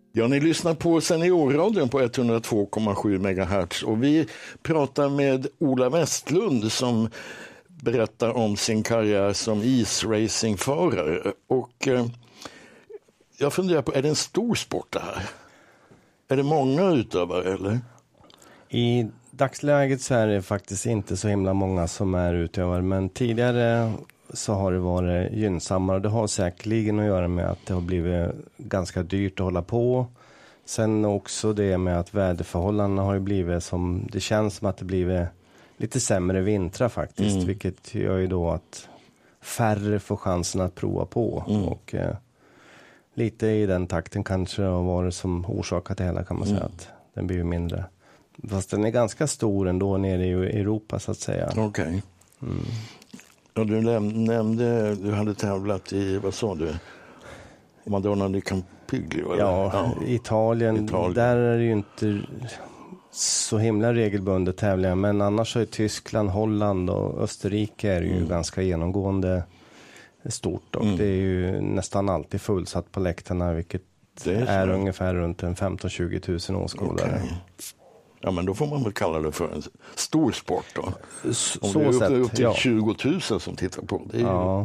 S2: Ja, ni lyssnar på Seniorradion på 102,7 MHz och vi pratar med Ola Westlund som berättar om sin karriär som isracingförare. Och jag funderar på, är det en stor sport det här? Är det många utövare eller?
S21: I dagsläget så är det faktiskt inte så himla många som är utövare, men tidigare så har det varit gynnsammare. Det har säkerligen att göra med att det har blivit ganska dyrt att hålla på. Sen också det med att väderförhållandena har blivit som, det känns som att det blivit lite sämre vintrar faktiskt. Vilket gör ju då att färre får chansen att prova på. Och lite i den takten kanske har varit som orsakat det hela, kan man säga, att den blir mindre. Fast den är ganska stor ändå nere i Europa så att säga.
S2: Okej. Ja, du nämnde, du hade tävlat i, vad sa du? Madonna di Campiglio? Eller?
S21: Ja, Italien. Där är det ju inte så himla regelbundet tävlingar. Men annars är Tyskland, Holland och Österrike är ju ganska genomgående stort. Och det är ju nästan alltid fullsatt på läktarna, vilket är ungefär runt en 15-20 000 åskådare. Okay.
S2: Ja, men då får man väl kalla det för en stor sport då. Om
S21: så
S2: det är
S21: sätt,
S2: upp till 20 000 som tittar på. Det är ju...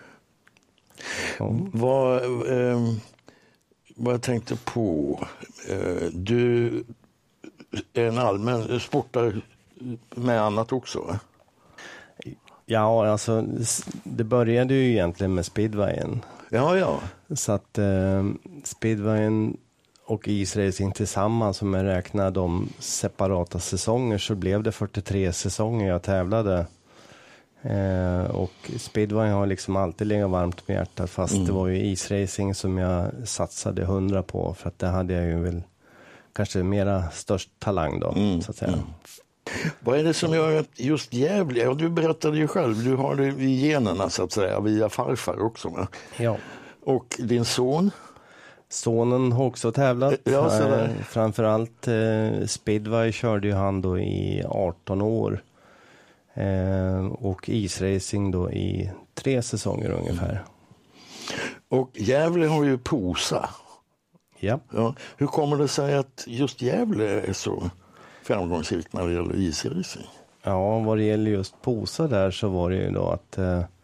S2: Vad jag tänkte på, du är en allmän sportare med annat också, va?
S21: Ja, alltså det började ju egentligen med speedwayen.
S2: Ja.
S21: Så att speedwayen och isracing tillsammans, som jag räknar de separata säsonger, så blev det 43 säsonger jag tävlade. Och speedway har liksom alltid legat varmt med hjärtat, fast det var ju isracing som jag satsade 100 på, för att det hade jag ju väl kanske mera störst talang då, så att säga.
S2: Vad är det som gör att just Gävle, ja, du berättade ju själv, du har det i generna så att säga, via farfar också, va?
S21: Ja.
S2: Och din son?
S21: Sonen har också tävlat.
S2: Ja,
S21: framförallt speedway körde ju han då i 18 år. Och isracing då i 3 säsonger ungefär.
S2: Och Gävle har ju Posa.
S21: Ja.
S2: Hur kommer det sig att just Gävle är så framgångsrikt när det gäller isracing?
S21: Ja, vad det gäller just Posa där så var det ju då att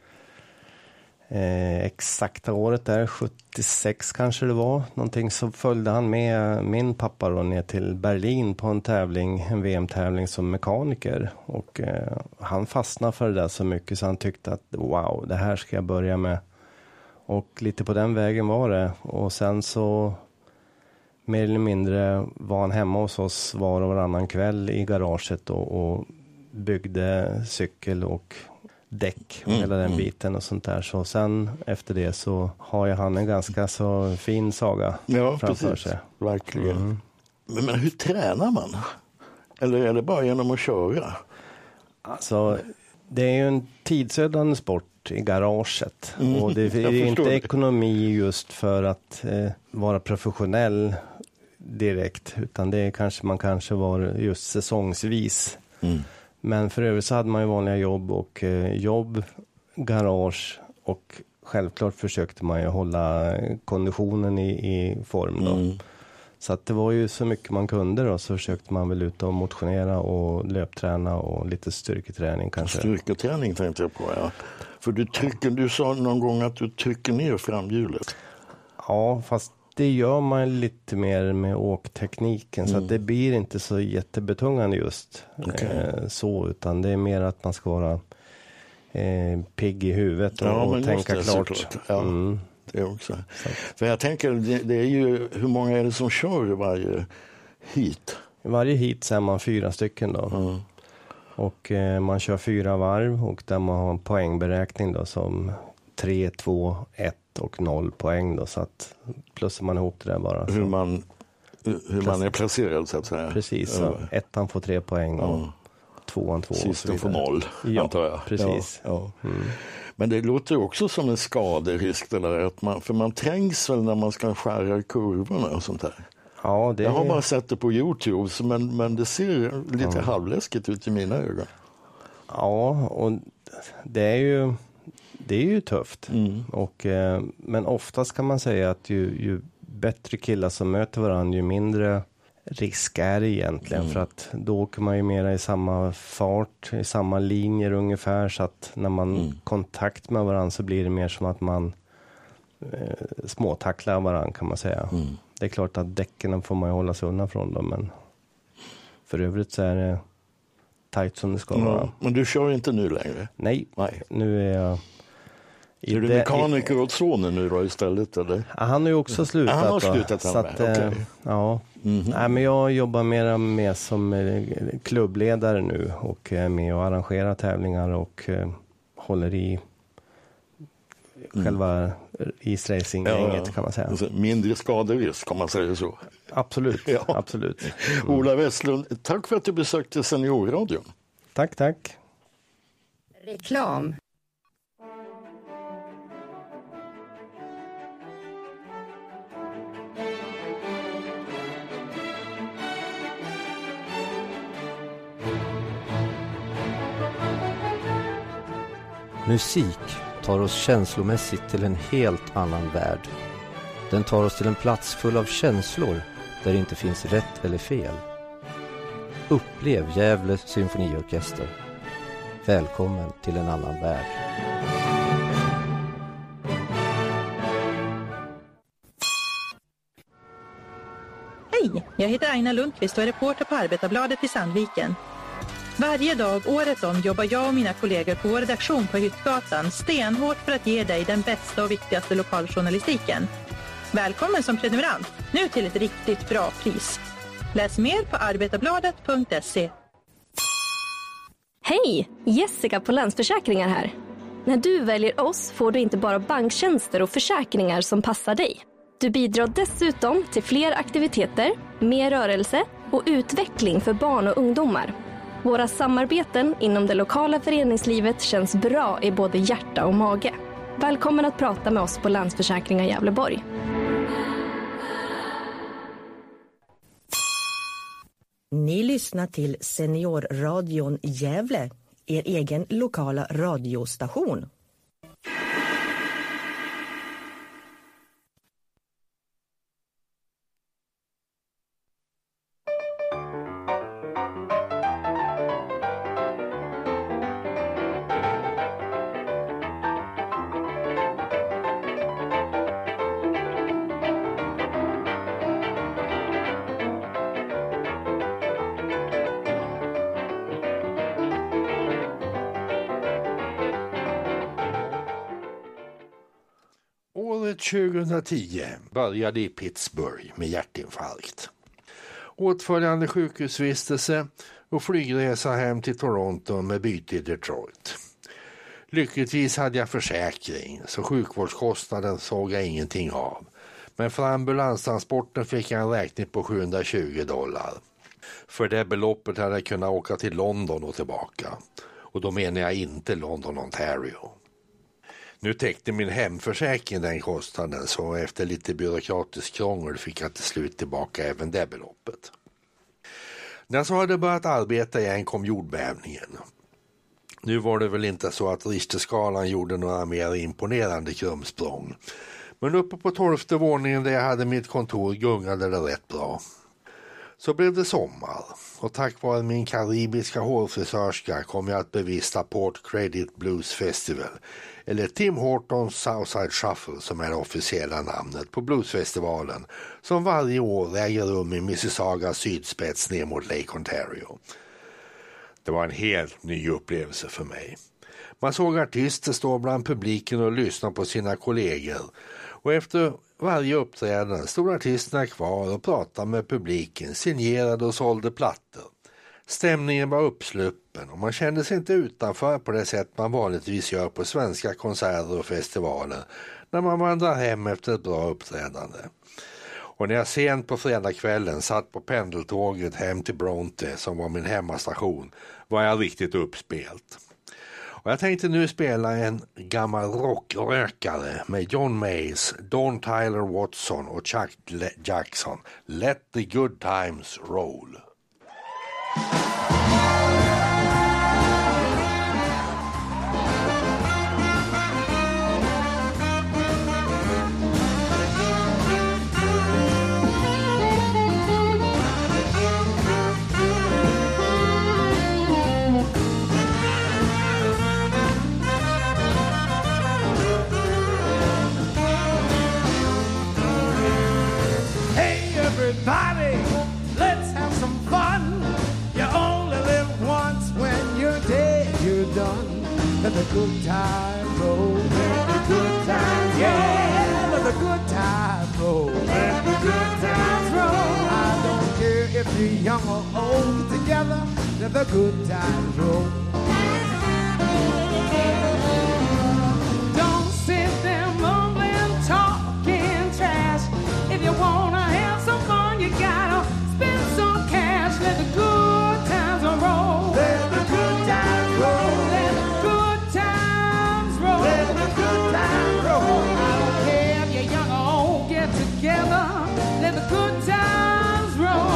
S21: exakta året där, 76 kanske det var, någonting, så följde han med min pappa då ner till Berlin på en tävling, en VM-tävling som mekaniker, och han fastnade för det där så mycket så han tyckte att wow, det här ska jag börja med, och lite på den vägen var det. Och sen så mer eller mindre var han hemma hos oss var och varannan kväll i garaget och byggde cykel och däck och hela den biten och sånt där. Så sen efter det så har ju han en ganska så fin saga framför sig.
S2: Verkligen. Men hur tränar man? Eller är det bara genom att köra?
S21: Alltså, det är ju en tidsödande sport i garaget. Och det är inte ekonomi just för att vara professionell direkt, utan det är kanske man kanske var just säsongsvis. Men för övrigt så hade man ju vanliga jobb och garage, och självklart försökte man ju hålla konditionen i form då. Så att det var ju så mycket man kunde då, så försökte man väl ut och motionera och löpträna och lite styrketräning kanske.
S2: Styrketräning tänkte jag på, ja. För du sa någon gång att du trycker ner framhjulet.
S21: Ja, fast det gör man lite mer med åktekniken, så att det blir inte så jättebetungande just så, utan det är mer att man ska vara pigg i huvudet och tänka klart.
S2: Det också. För jag tänker, det är ju, hur många är det som kör varje hit?
S21: I varje hit så är man 4 stycken då. Och man kör 4 varv, och där man har en poängberäkning då som 3, 2, 1 och 0 poäng då, så att plussar man ihop det där bara.
S2: Hur man är placerad så att säga.
S21: Precis, så ettan får 3 poäng och 2
S2: Sisten får 0, antar jag.
S21: Precis.
S2: Men det låter också som en skaderisk det där, att för man trängs väl när man ska skära i kurvorna och sånt där.
S21: Ja,
S2: jag har bara sett det på YouTube, men det ser lite halvläskigt ut i mina ögon.
S21: Ja, och det är ju tufft. Och, men oftast kan man säga att ju bättre killar som möter varandra, ju mindre risk är det egentligen. För att då åker man ju mera i samma fart, i samma linjer ungefär. Så att när man kontakt med varandra så blir det mer som att man småtacklar varandra, kan man säga. Det är klart att däcken får man ju hålla sig undan från dem, men för övrigt så är det tajt som det ska vara.
S2: Men du kör inte nu längre?
S21: Nej. Nu är jag...
S2: Är du mekaniker åt sonen nu då istället? Eller?
S21: Ja, han har ju också slutat.
S2: Han har slutat.
S21: Så att, ja. Nej, men jag jobbar mer som klubbledare nu och är med och arrangerar tävlingar och håller i själva isracing-gänget, kan man säga.
S2: Alltså, mindre skaderisk, kan man säga så.
S21: Absolut, absolut.
S2: Ola Westlund, tack för att du besökte Seniorradion.
S21: Tack.
S1: Reklam.
S22: Musik tar oss känslomässigt till en helt annan värld. Den tar oss till en plats full av känslor där det inte finns rätt eller fel. Upplev Gävle symfoniorkester. Välkommen till en annan värld.
S23: Hej, jag heter Aina Lundqvist och är reporter på Arbetarbladet i Sandviken. Varje dag året om jobbar jag och mina kollegor på vår redaktion på Hyttgatan stenhårt för att ge dig den bästa och viktigaste lokaljournalistiken. Välkommen som prenumerant, nu till ett riktigt bra pris. Läs mer på arbetarbladet.se.
S24: Hej, Jessica på Länsförsäkringar här. När du väljer oss får du inte bara banktjänster och försäkringar som passar dig. Du bidrar dessutom till fler aktiviteter, mer rörelse och utveckling för barn och ungdomar. Våra samarbeten inom det lokala föreningslivet känns bra i både hjärta och mage. Välkommen att prata med oss på Länsförsäkringar Gävleborg.
S12: Ni lyssnar till Seniorradion Gävle, er egen lokala radiostation.
S25: Året 2010 började i Pittsburgh med hjärtinfarkt. Åtföljande sjukhusvistelse och flygresa hem till Toronto med byte i Detroit. Lyckligtvis hade jag försäkring, så sjukvårdskostnaden såg jag ingenting av. Men för ambulanstransporten fick jag en räkning på $720. För det beloppet hade jag kunnat åka till London och tillbaka. Och då menar jag inte London, Ontario. Nu täckte min hemförsäkring den kostnaden, så efter lite byråkratisk krångel fick jag till slut tillbaka även det beloppet. När jag så hade börjat arbeta igen kom jordbävningen. Nu var det väl inte så att Richterskalan gjorde några mer imponerande krumsprång. Men uppe på 12:e våningen där jag hade mitt kontor gungade det rätt bra. Så blev det sommar och tack vare min karibiska hårfrisörska kom jag att bevista Port Credit Blues Festival, eller Tim Hortons Southside Shuffle som är det officiella namnet på bluesfestivalen, som varje år äger rum i Mississauga sydspets ner mot Lake Ontario. Det var en helt ny upplevelse för mig. Man såg artister stå bland publiken och lyssna på sina kollegor, och efter varje uppträdande stod artisterna kvar och pratade med publiken, signerade och sålde plattor. Stämningen var uppsluppen och man kände sig inte utanför på det sätt man vanligtvis gör på svenska konserter och festivaler när man vandrar hem efter ett bra uppträdande. Och när jag sent på fredagskvällen satt på pendeltåget hem till Bronte, som var min hemmastation, var jag riktigt uppspelt. Och jag tänkte nu spela en gammal rockrökare med John Mays, Dawn Tyler Watson och Chuck Jackson. Let the good times roll.
S3: you're done, let the good times roll. Let the good times roll. Yeah, let the good times roll. Let the good times roll. I don't care if you're young or old, get together, let the good times roll.
S4: Don't sit there mumbling, talking trash. If you wanna have some fun, you gotta spend some cash. Let the good times roll.
S3: Let the good times roll.
S4: Let the good times roll.
S3: Let the good times roll.
S4: I don't care if you're young or old, get together. Let the good times roll.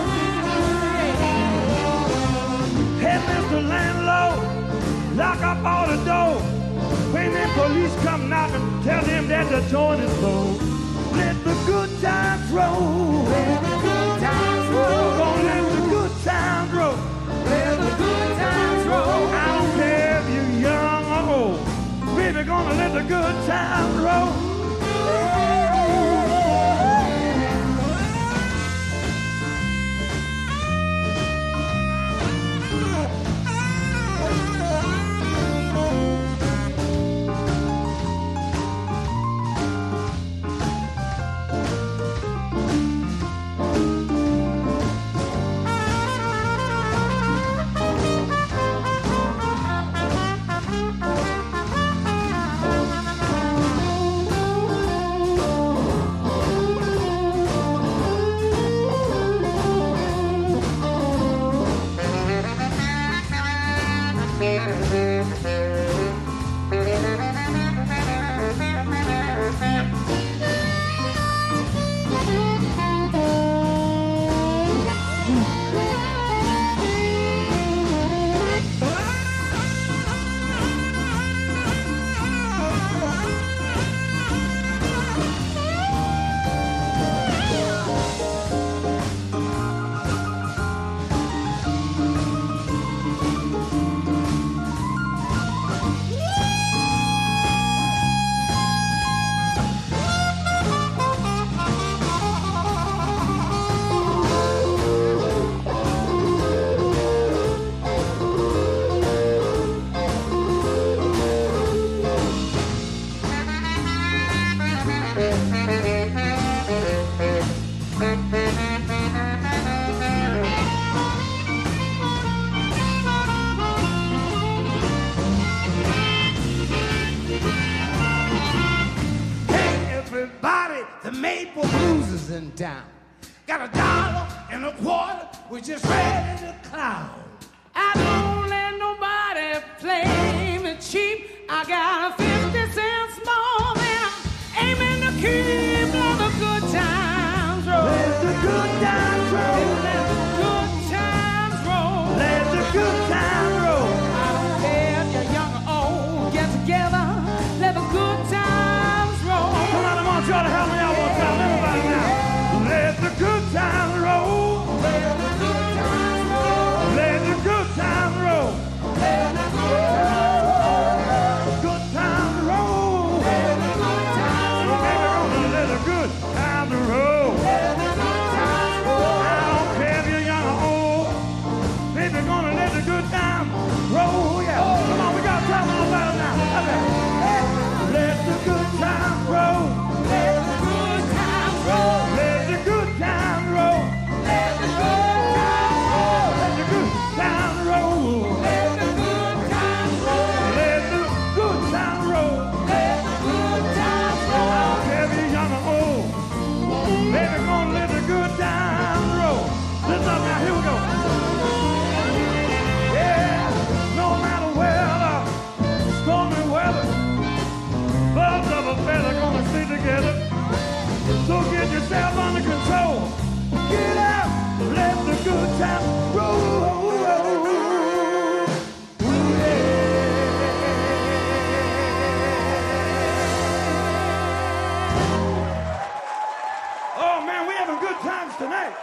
S5: Hey, Mr. Landlord, lock up all the door. When the police come knocking, tell him that the joint is closed. Let the good times roll.
S3: Let the good times roll.
S5: Gonna let the good times roll.
S3: Let the good times roll.
S5: I don't care if you're young or old. Baby, gonna let the good times roll.
S3: Maple Blues is in town. Got $1 and a quarter, we're just ready to clown.
S4: I don't let nobody play me cheap. I got 50 cents more than I'm aiming to keep. Let the good times roll.
S5: Let the good times roll.
S4: Let the good times roll.
S5: Let the good times roll.
S4: I don't care if you're young or old, get together. Let the good times roll.
S5: Come on, I want y'all to help me out one time. Everybody now. Let the good times roll.
S4: Let the good times roll.
S5: Let the good times roll.
S4: Let the good times roll.
S5: Good times roll.
S4: Let the good times roll.
S5: Baby, gonna let the good times roll.
S4: Let the good times roll.
S5: I don't care if you're young or old. Baby, gonna let the good times roll. Yeah. Come on, we got time on about it now. Okay. Let the good times roll.
S4: Let the good times roll.
S5: Let the good times roll.
S4: Let the good times roll.
S5: Let the good times roll.
S4: Let the good times roll.
S5: Let the good times roll.
S4: Let the good times roll.
S5: I don't care if you're young or old. Baby, gonna let the good times roll. Listen up now, here we go. Yeah, no matter weather, stormy weather, birds of a feather gonna stay together. So get yourself under control. Get out, let the good times roll. Oh man, we having good times tonight.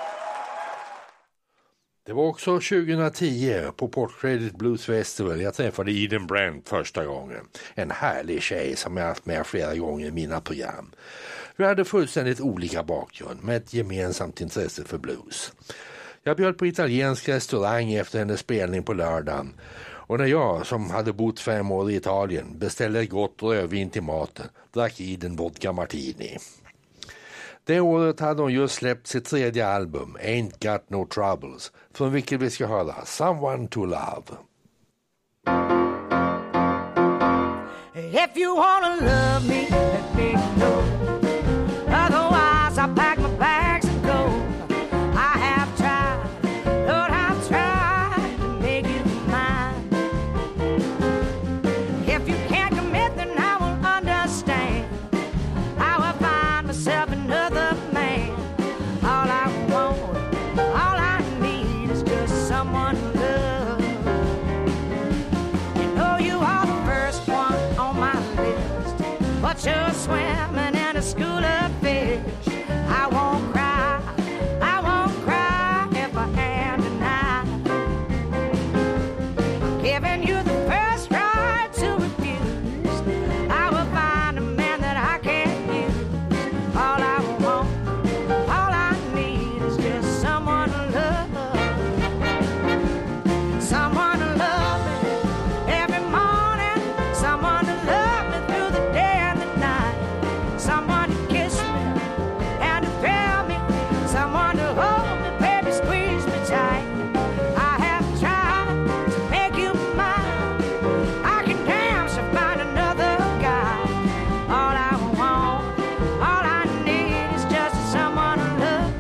S25: Det var också 2010 på Port Credit Blues Festival jag träffade Eden Brent första gången. En härlig tjej som jag haft med flera gånger i mina program. Vi hade fullständigt olika bakgrund med ett gemensamt intresse för blues. Jag bjöd på italiensk restaurang efter hennes spelning på lördagen Och när jag, som hade bott 5 år i Italien, beställde gott rödvin till maten, drack i den vodka martini. Det året hade hon just släppt sitt 3:e album, Ain't Got No Troubles, från vilket vi ska höra Someone to Love.
S4: If you wanna love me, let me know. Otherwise I pack my bags and go. I have tried, Lord, I've tried to make you mine. If you can't commit, then I will understand. I will find myself another man. All I want, all I need is just someone to love. You know you are the first one on my list, but you're swimming in a school of fish. I won't cry if I am denied. Giving you the first right to refuse. I will find a man that I can't use. All I want, all I need is just someone to love. Someone to love me every morning. Someone to love me through the day and the night. Someone to kiss me and to thrill me. Someone to hold me, baby, squeeze me tight. I have tried to make you mine. I can damn sure find another guy. All I want, all I need is just someone to love.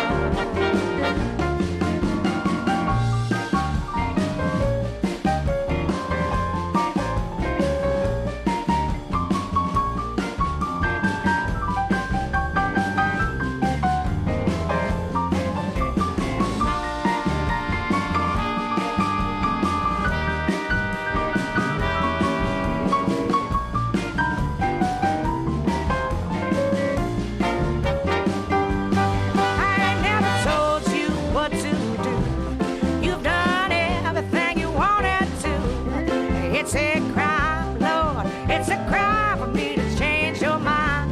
S4: I never told you what to do. You've done everything you wanted to. It's a crime, Lord, it's a crime for me to change your mind.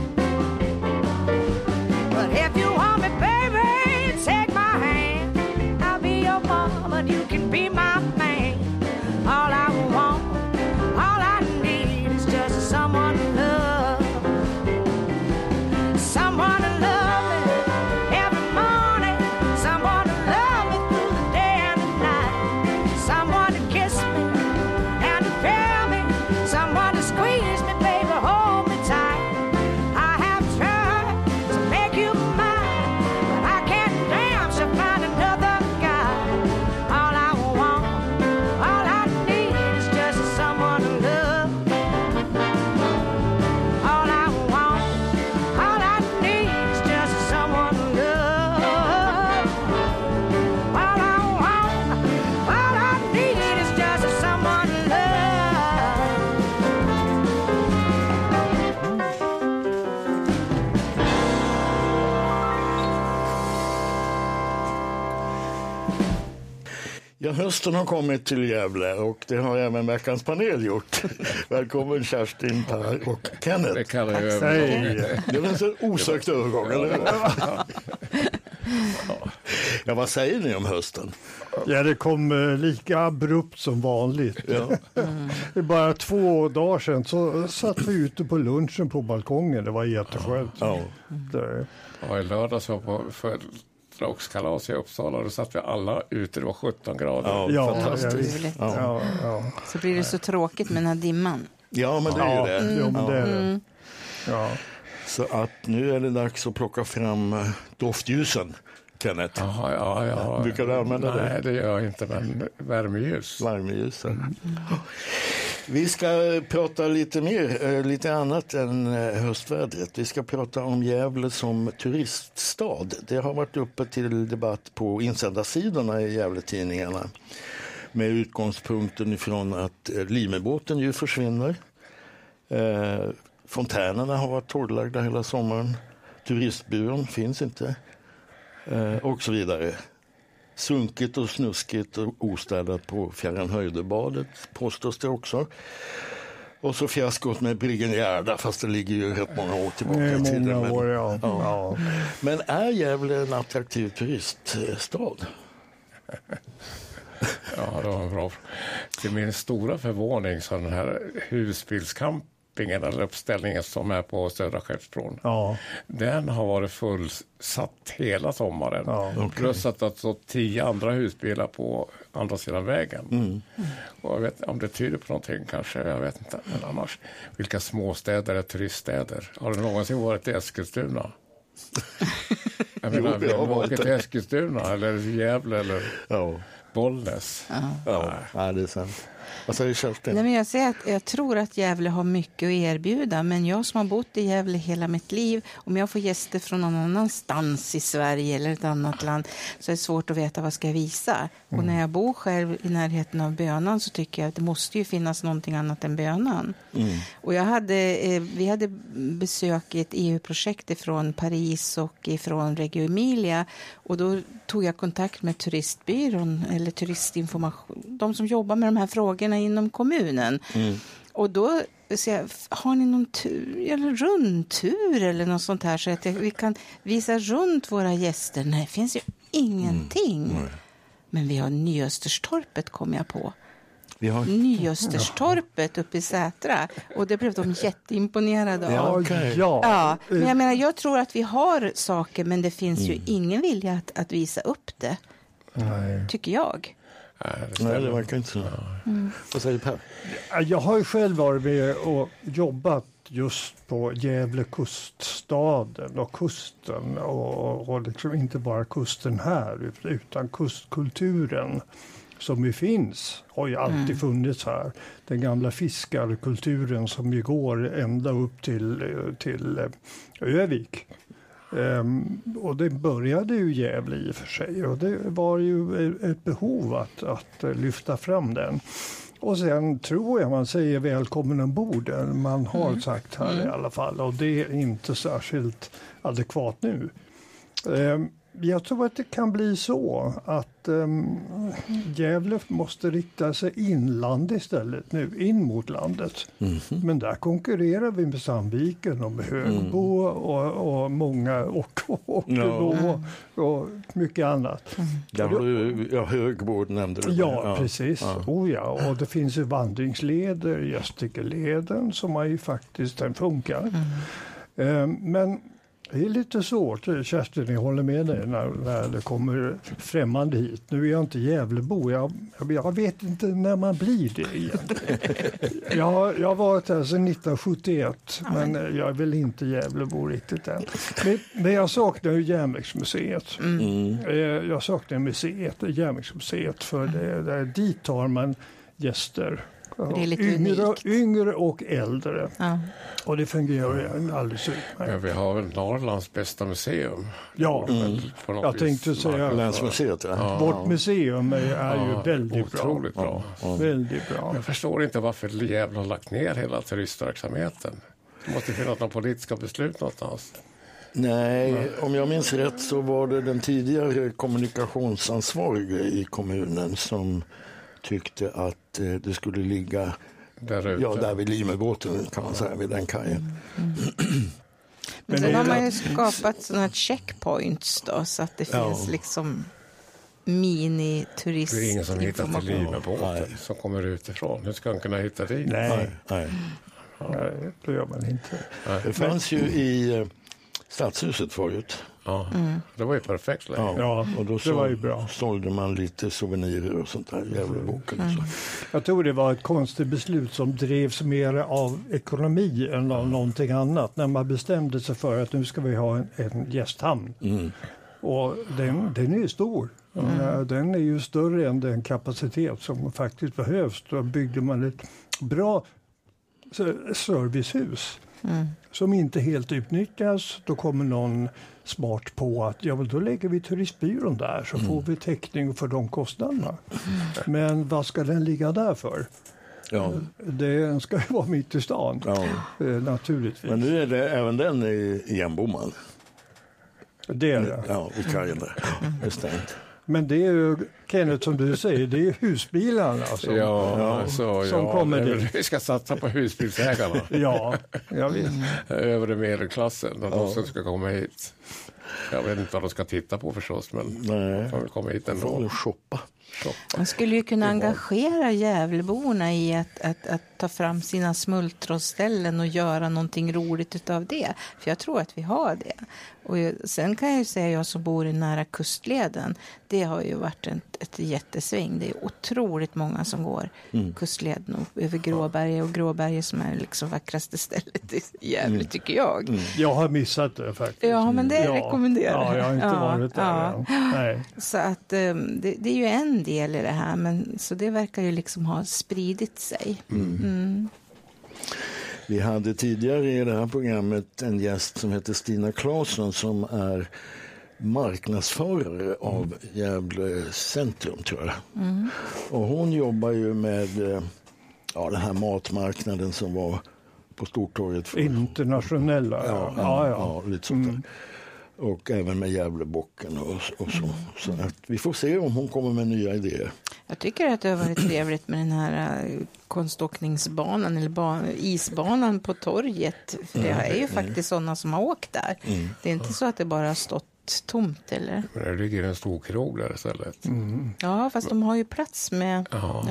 S4: But if you want me, baby, take my hand. I'll be your mom and you can be my man. All I want, all I need is just someone to love. Someone to love me every morning. Someone to love me through the day and the night. Someone to kiss me and to thrill me. Someone to squeeze me, baby, hold me tight. I have tried to make you mine, but I can't damn sure find another guy. All I want, all I need is just someone to love. All I want, all I need is just someone to love. All I want, all I need is just someone to love.
S2: Ja, hösten har kommit till Gävle och det har även veckans panel gjort. Välkommen Kerstin, Per och Kenneth.
S6: Det kallar jag
S2: Hej. Det var en så osökt övergång, eller hur? Ja, vad säger ni om hösten?
S7: Ja, det kom lika abrupt som vanligt.
S2: Ja.
S7: Det är bara 2 dagar sedan så satt vi ute på lunchen på balkongen. Det var jätteskönt.
S2: Ja.
S6: Ja, i lördags var på födelsedagskalas i Uppsala och då satt vi alla ute. Det var 17 grader.
S7: Ja,
S6: fantastiskt.
S7: ja.
S8: Så blir det så tråkigt med den här dimman.
S2: Ja, men det är ju det.
S7: Ja, men det är det. Ja.
S2: Så att nu är det dags att plocka fram doftljusen, Kenneth.
S6: Ja.
S2: Brukar du använda det?
S6: Nej, det gör jag inte, men värmeljus.
S2: Värmeljusen. Vi ska prata lite annat än höstvädret. Vi ska prata om Gävle som turiststad. Det har varit uppe till debatt på insändarsidorna i Gävletidningarna med utgångspunkten ifrån att Limebåten ju försvinner. Fontänerna har varit torrlagda hela sommaren. Turistbyrån finns inte. Och så vidare. Sunkigt och snuskigt och ostädat på Fjärran Höjdebadet påstås det också. Och så fiaskot med Briggen-Gärda, fast det ligger ju rätt många år tillbaka i tiden.
S7: Många år, ja.
S2: Men är Gävle en attraktiv turiststad?
S6: Ja, det var bra. Till min stora förvåning så den här husbilscampingen eller uppställningen som är på Södra Skeppsbron.
S7: Ja.
S6: Den har varit fullsatt hela sommaren.
S7: Ja.
S6: Plus att det står 10 andra husbilar på andra sidan vägen. Och jag vet om det tyder på någonting kanske, jag vet inte. Men annars, vilka småstäder är turiststäder? Har du någonsin varit i Eskilstuna? Jag menar, vi har åkt till Eskilstuna eller Gävle eller Bollnäs.
S2: Ja, det är sant. Vad säger Kerstin?
S8: Nej, men jag tror att Gävle har mycket att erbjuda, men jag som har bott i Gävle hela mitt liv, om jag får gäster från någon annanstans i Sverige eller ett annat land så är det svårt att veta vad ska jag visa. Och när jag bor själv i närheten av Bönan så tycker jag att det måste ju finnas någonting annat än Bönan. Och vi hade besök i ett EU-projekt från Paris och från Reggio Emilia, och då tog jag kontakt med turistbyrån eller turistinformation, de som jobbar med de här frågorna inom kommunen. Och då så jag, har ni någon tur eller rundtur eller något sånt här så att vi kan visa runt våra gäster? Nej, det finns ju ingenting. Men vi har Nyösterstorpet, kom jag på. Vi har Nyösterstorpet uppe i Sätra, och det blev de jätteimponerade av. Ja, men jag menar, jag tror att vi har saker, men det finns ju ingen vilja att visa upp det. Tycker jag.
S2: Nej, det verkar inte så. Vad säger Per?
S7: Jag har ju själv varit med och jobbat just på Gävle kuststaden och kusten, och liksom inte bara kusten här utan kustkulturen som ju finns, har ju alltid funnits här. Den gamla fiskarkulturen som ju går ända upp till Övik. Och det började ju Gävle i och för sig, och det var ju ett behov att lyfta fram den. Och sen tror jag man säger välkommen ombord, man har sagt här i alla fall, och det är inte särskilt adekvat nu. Jag tror att det kan bli så att Gävle måste rikta sig inland istället nu, in mot landet. Men där konkurrerar vi med Sandviken och med Högbo och många Ockelbo och mycket annat.
S2: Där har du Högbo nämnde du.
S7: Ja, precis. Och det finns ju vandringsleder, Gästrikeleden som har ju faktiskt den funkar. Men det är lite svårt, Kerstin, jag håller med dig när det kommer främmande hit. Nu är jag inte Gävlebo, jag vet inte när man blir det egentligen. Jag har varit här sedan 1971, men jag är väl inte Gävlebo riktigt än. Men jag saknar ju Järnvägsmuseet. Jag saknar Järnvägsmuseet, för dit tar man gäster.
S8: Det är lite
S7: yngre och äldre. Och det fungerar alldeles utmärkt.
S6: Ja, vi har väl Norrlands bästa museum.
S7: Ja, jag tänkte säga
S2: Länsmuseet.
S7: Vårt museum är ju väldigt bra.
S6: Otroligt bra.
S7: Väldigt bra.
S6: Jag förstår inte varför Gävle har lagt ner hela turistverksamheten. Det måste finnas några politiska beslut någonstans.
S2: Nej, om jag minns rätt så var det den tidigare kommunikationsansvariga i kommunen som tyckte att det skulle ligga där vid Limebåten, kan man säga, vid den kajen.
S8: Men sen har man ju skapat sådana checkpoints då, så att det finns liksom mini-turist.
S6: Det är ingen som hittar till Limebåten som kommer utifrån. Hur ska man kunna hitta dit?
S7: Nej, det gör man inte.
S2: Det fanns ju i Stadshuset förut.
S6: Ja, det var ju perfekt.
S7: Ja, och då det var ju bra.
S2: Sålde man lite souvenirer och sånt där, Gävleboken och så.
S7: Jag tror det var ett konstigt beslut som drevs mer av ekonomi än av någonting annat. När man bestämde sig för att nu ska vi ha en gästhamn. Och den är ju stor. Den är ju större än den kapacitet som faktiskt behövs. Då byggde man ett bra servicehus. Som inte helt utnyttjas. Då kommer någon smart på att då lägger vi turistbyrån där så får vi täckning för de kostnaderna. Men vad ska den ligga där för? Den ska ju vara mitt i stan, naturligtvis.
S2: Men nu är det även den i Jämbomman.
S7: Det är det.
S2: Ja, vid kajen där. Det är stängt.
S7: Men det är ju, Kenneth, som du säger, det är husbilarna som kommer dit.
S6: Vi ska satsa på husbilsägarna.
S7: Jag vet.
S6: Övre medelklassen, de som ska komma hit. Jag vet inte vad de ska titta på förstås, men
S2: Nej.
S6: får väl komma hit ändå.
S2: Får shoppa.
S8: Man skulle ju kunna engagera Gävleborna i att ta fram sina smultronställen och göra någonting roligt utav det. För jag tror att vi har det. Och sen kan jag ju säga, jag som bor i nära kustleden, det har ju varit ett jättesväng. Det är otroligt många som går kustleden och över Gråberget, och Gråberget som är liksom vackraste stället i Gävle tycker jag.
S7: Jag har missat det faktiskt.
S8: Ja, men det rekommenderar
S7: jag. Ja, jag har inte varit där än. Nej.
S8: Så att det är ju en del i det här, men så det verkar ju liksom ha spridit sig.
S2: Vi hade tidigare i det här programmet en gäst som heter Stina Claesson som är marknadsförare av Gävle centrum, tror jag. Och hon jobbar ju med den här matmarknaden som var på Stortorget.
S7: Internationella.
S2: Ja, lite sånt där. Och även med Gävlebocken och så. Så att vi får se om hon kommer med nya idéer.
S8: Jag tycker att det har varit trevligt med den här konståkningsbanan eller isbanan på torget. För det är ju faktiskt sådana som har åkt där. Det är inte så att det bara har stått tomt, eller?
S6: Men det ligger en stor krog där istället.
S8: Ja, fast de har ju plats med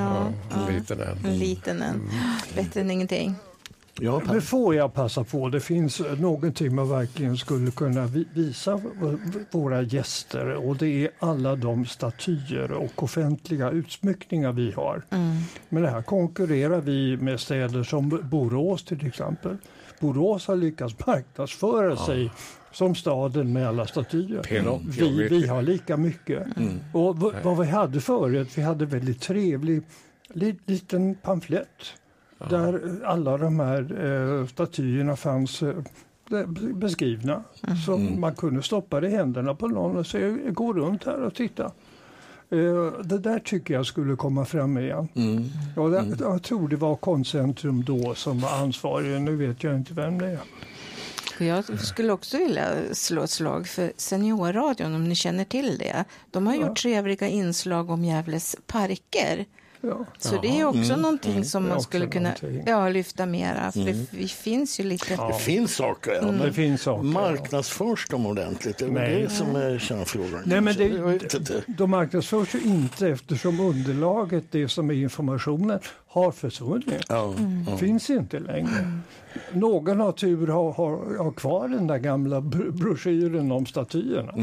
S8: en liten en. Bättre än ingenting.
S7: Ja, det får jag passa på. Det finns någonting man verkligen skulle kunna visa våra gäster, och det är alla de statyer och offentliga utsmyckningar vi har. Men det här konkurrerar vi med städer som Borås till exempel. Borås har lyckats marknadsföra sig som staden med alla statyer. Vi har lika mycket. Och vad vi hade förut, vi hade väldigt trevlig liten pamflett. Där alla de här statyerna fanns beskrivna. Så man kunde stoppa det i händerna på någon och säga, gå runt här och titta. Det där tycker jag skulle komma fram igen. Jag tror det var Konstcentrum då som var ansvarig. Nu vet jag inte vem det är.
S8: Jag skulle också vilja slå ett slag för Seniorradion, om ni känner till det. De har gjort trevliga inslag om Gävles parker.
S7: Ja.
S8: Så det är också någonting som man skulle kunna lyfta mera. För det finns ju lite...
S2: Det finns saker, men
S7: det finns saker,
S2: marknadsförs de ordentligt? Det är det som är kärnfrågan.
S7: Nej, men de marknadsförs ju inte, eftersom underlaget, det som är informationen, har försvunnit. Finns inte längre. Någon har tur har kvar den där gamla broschyren om statyerna.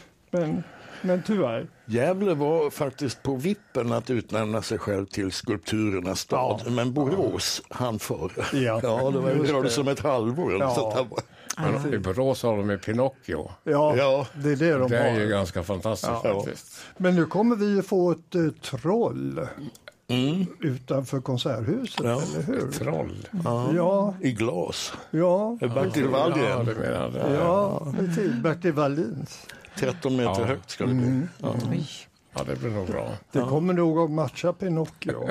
S7: Men tyvärr.
S2: Gävle var faktiskt på vippen att utnämna sig själv till skulpturernas stad. Men Borås hann före.
S7: Ja,
S2: det var ju som ett halvår.
S6: Men i Borås har de med Pinocchio.
S7: Ja, det är det de har.
S6: Det är ju ganska fantastiskt faktiskt.
S7: Men nu kommer vi få ett troll utanför Konserthuset, eller hur?
S6: Ett troll?
S7: Ja.
S2: I glas?
S7: Ja.
S2: Bertil Wallin?
S7: Bertil Wallins.
S2: 13 meter högt ska det bli.
S6: Ja, det blir nog bra.
S7: Det kommer nog att matcha Pinocchio.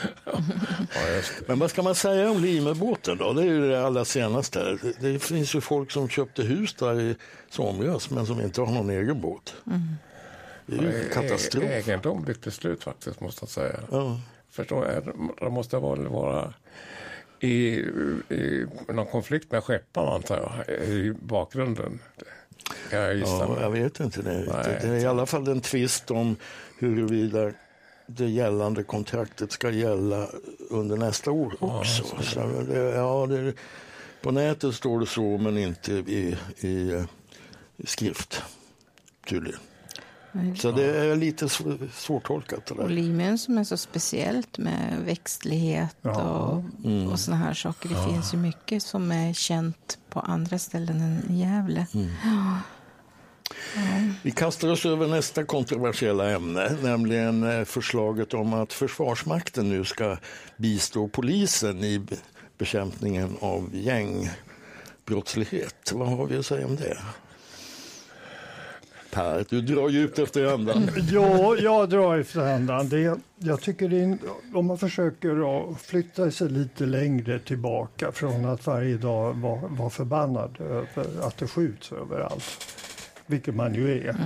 S2: Men vad ska man säga om Limebåten då? Det är ju det allra senaste. Det finns ju folk som köpte hus där i somras men som inte har någon egen båt. Det är ju katastrof.
S6: Egendomligt beslut faktiskt, måste jag säga. Förstår jag, det måste vara i någon konflikt med skepparna, antar jag, i bakgrunden.
S2: Jag vet inte det. Det är i alla fall en tvist om huruvida det gällande kontraktet ska gälla under nästa år också. På nätet står det så, men inte i skrift tydligen. Så det är lite svårtolkat. Det där.
S8: Och limen som är så speciellt med växtlighet och såna här saker. Det finns ju mycket som är känt på andra ställen än i Gävle.
S2: Vi kastar oss över nästa kontroversiella ämne, nämligen förslaget om att Försvarsmakten nu ska bistå polisen i bekämpningen av gängbrottslighet. Vad har vi att säga om det? Per, du drar djupt efter andan.
S7: Ja, jag drar efter andan. Jag tycker om man försöker flytta sig lite längre tillbaka från att varje dag vara förbannad över att det skjuts överallt. Vilket man ju är.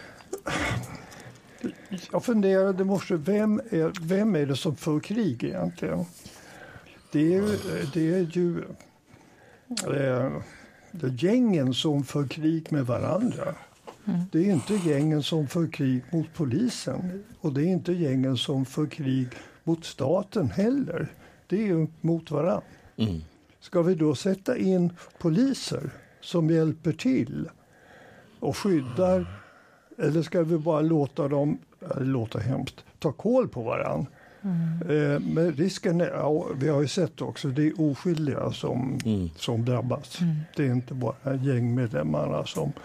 S7: Jag funderade vem är det som för krig egentligen? Det är ju Det är gängen som för krig med varandra. Det är inte gängen som för krig mot polisen. Och det är inte gängen som för krig mot staten heller. Det är ju mot varandra. Ska vi då sätta in poliser som hjälper till och skyddar, eller ska vi bara låta dem, det låter hemskt, ta koll på varandra? Men risken är, ja, vi har ju sett också, det är oskyldiga som drabbas. Det är inte bara gängmedlemmarna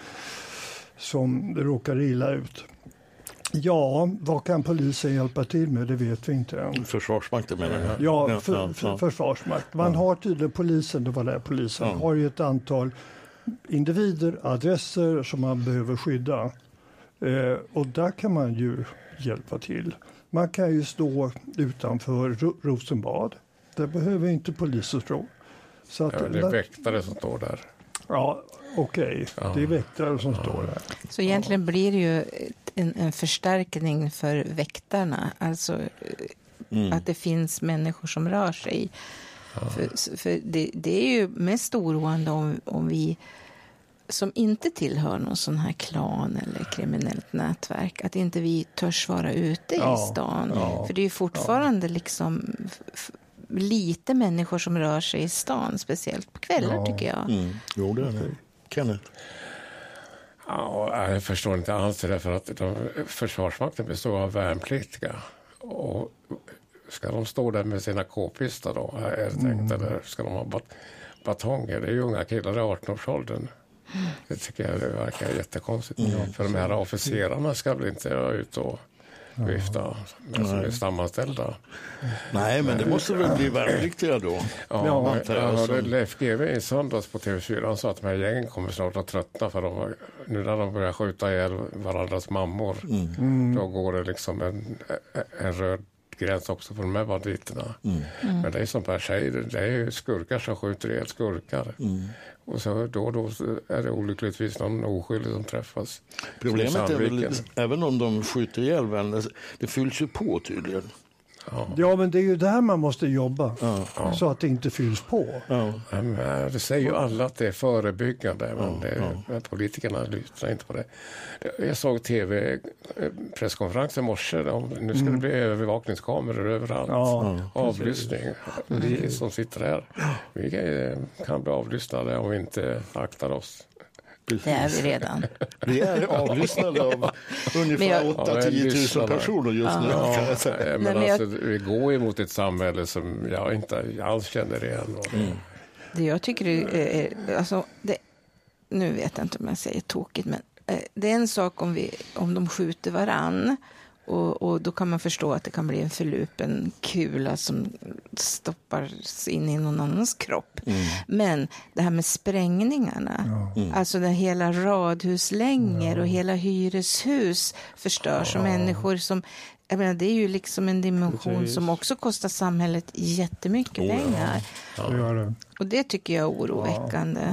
S7: som råkar illa ut. Ja, vad kan polisen hjälpa till med? Det vet vi inte än.
S2: Försvarsmakten menar jag.
S7: Ja, försvarsmakt. Man har tydligen polisen, det var där polisen har ju ett antal individer, adresser som man behöver skydda. Och där kan man ju hjälpa till. Man kan ju stå utanför Rosenbad. Det behöver inte polisen stå. Så att,
S6: det är väktare som står där.
S7: Ja, okej. Det är väktare som står där.
S8: Så egentligen blir det ju en förstärkning för väktarna. Alltså att det finns människor som rör sig. För det är ju mest oroande om vi som inte tillhör någon sån här klan eller kriminellt nätverk, att inte vi törs vara ute i stan. För det är ju fortfarande liksom lite människor som rör sig i stan, speciellt på kvällar tycker jag.
S2: Jo, det är det. Kenneth?
S6: Ja, jag förstår inte alls det, för att Försvarsmakten består av värnpliktiga. Och ska de stå där med sina k-pistar då? Jag tänkte, eller ska de ha batonger? Det är ju unga killar i 18-årsåldern. Det tycker jag det verkar jättekonstigt. För de här officerarna ska väl inte ut och vifta med som är sammanställda. Nej,
S2: men det måste väl bli värnpliktiga då.
S6: Ja, jag hörde Leif GW i söndags på TV4. Han sa att de här gängen kommer snart att tröttna, för nu när de börjar skjuta ihjäl varandras mammor, då går det liksom en röd gräns också för de här banditerna. Men det är som Per säger, det är ju skurkar som skjuter ihjäl skurkar. Och så då är det olyckligtvis någon oskyldig som träffas.
S2: Problemet är väl, även om de skjuter ihjäl varandra, det fylls ju på tydligen.
S7: Ja, men det är ju där man måste jobba så att det inte fylls på.
S6: Men det säger ju alla att det är förebyggande, men politikerna lyssnar inte på det. Jag såg tv-presskonferensen i morse. Nu ska det bli övervakningskameror överallt. Avlyssning. Vi som sitter här, vi kan bli avlyssnade om vi inte aktar oss.
S8: Det är vi redan.
S2: Vi är avlyssnade av ungefär 8-10 000 personer just nu.
S6: Men vi går emot ett samhälle som jag inte alls känner igen.
S8: Det jag tycker är alltså, nu vet jag inte om jag säger tokigt, men det är en sak om de skjuter varann. Och då kan man förstå att det kan bli en förlupen kula som stoppas in i någon annans kropp. Men det här med sprängningarna, alltså det hela radhuslängor och hela hyreshus förstörs och människor som, jag menar, det är ju liksom en dimension som också kostar samhället jättemycket pengar. Och det tycker jag är oroväckande.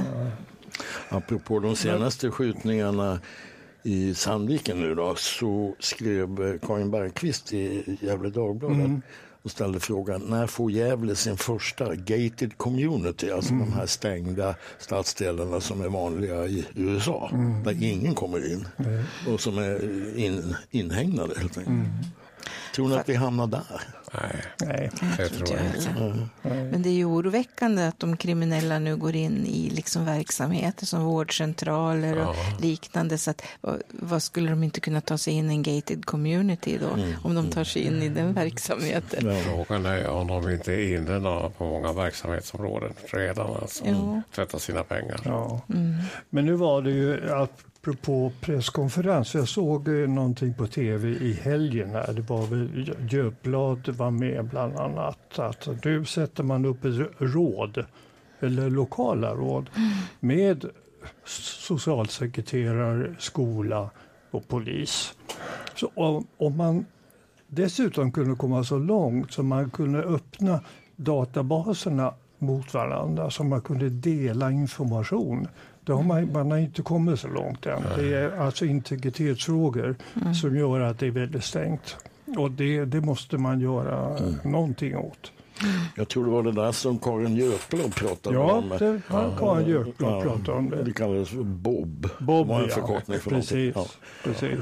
S2: Apropå de senaste skjutningarna i Sandviken nu då, så skrev Karin Bergqvist i Gävle Dagblad och ställde frågan, när får Gävle sin första gated community, alltså de här stängda stadsdelarna som är vanliga i USA, där ingen kommer in och som är inhägnade helt enkelt. Tror ni att vi hamnar där?
S6: Nej, jag tror inte.
S8: Men det är ju oroväckande att de kriminella nu går in i liksom verksamheter som vårdcentraler och liknande. Så att, vad skulle de inte kunna ta sig in i en gated community då, om de tar sig in i den verksamheten?
S6: Frågan är om de inte är inne på många verksamhetsområden redan, alltså tvätta sina pengar.
S7: Men nu var det ju att apropå presskonferens, jag såg någonting på tv i helgen här. Det var väl Götblad var med bland annat. Att nu sätter man upp ett råd, eller lokala råd, med socialsekreterare, skola och polis. Så om man dessutom kunde komma så långt så man kunde öppna databaserna mot varandra, så man kunde dela information. Man har inte kommit så långt än. Det är alltså integritetsfrågor som gör att det är väldigt stängt. Och det måste man göra någonting åt.
S2: Jag tror det var det där som Karin Götblad pratade om.
S7: Ja, det var Karin Götblad pratade om det.
S2: Det kallades för Bob.
S7: Bob,
S2: var en förkortning för
S7: precis.
S2: Precis.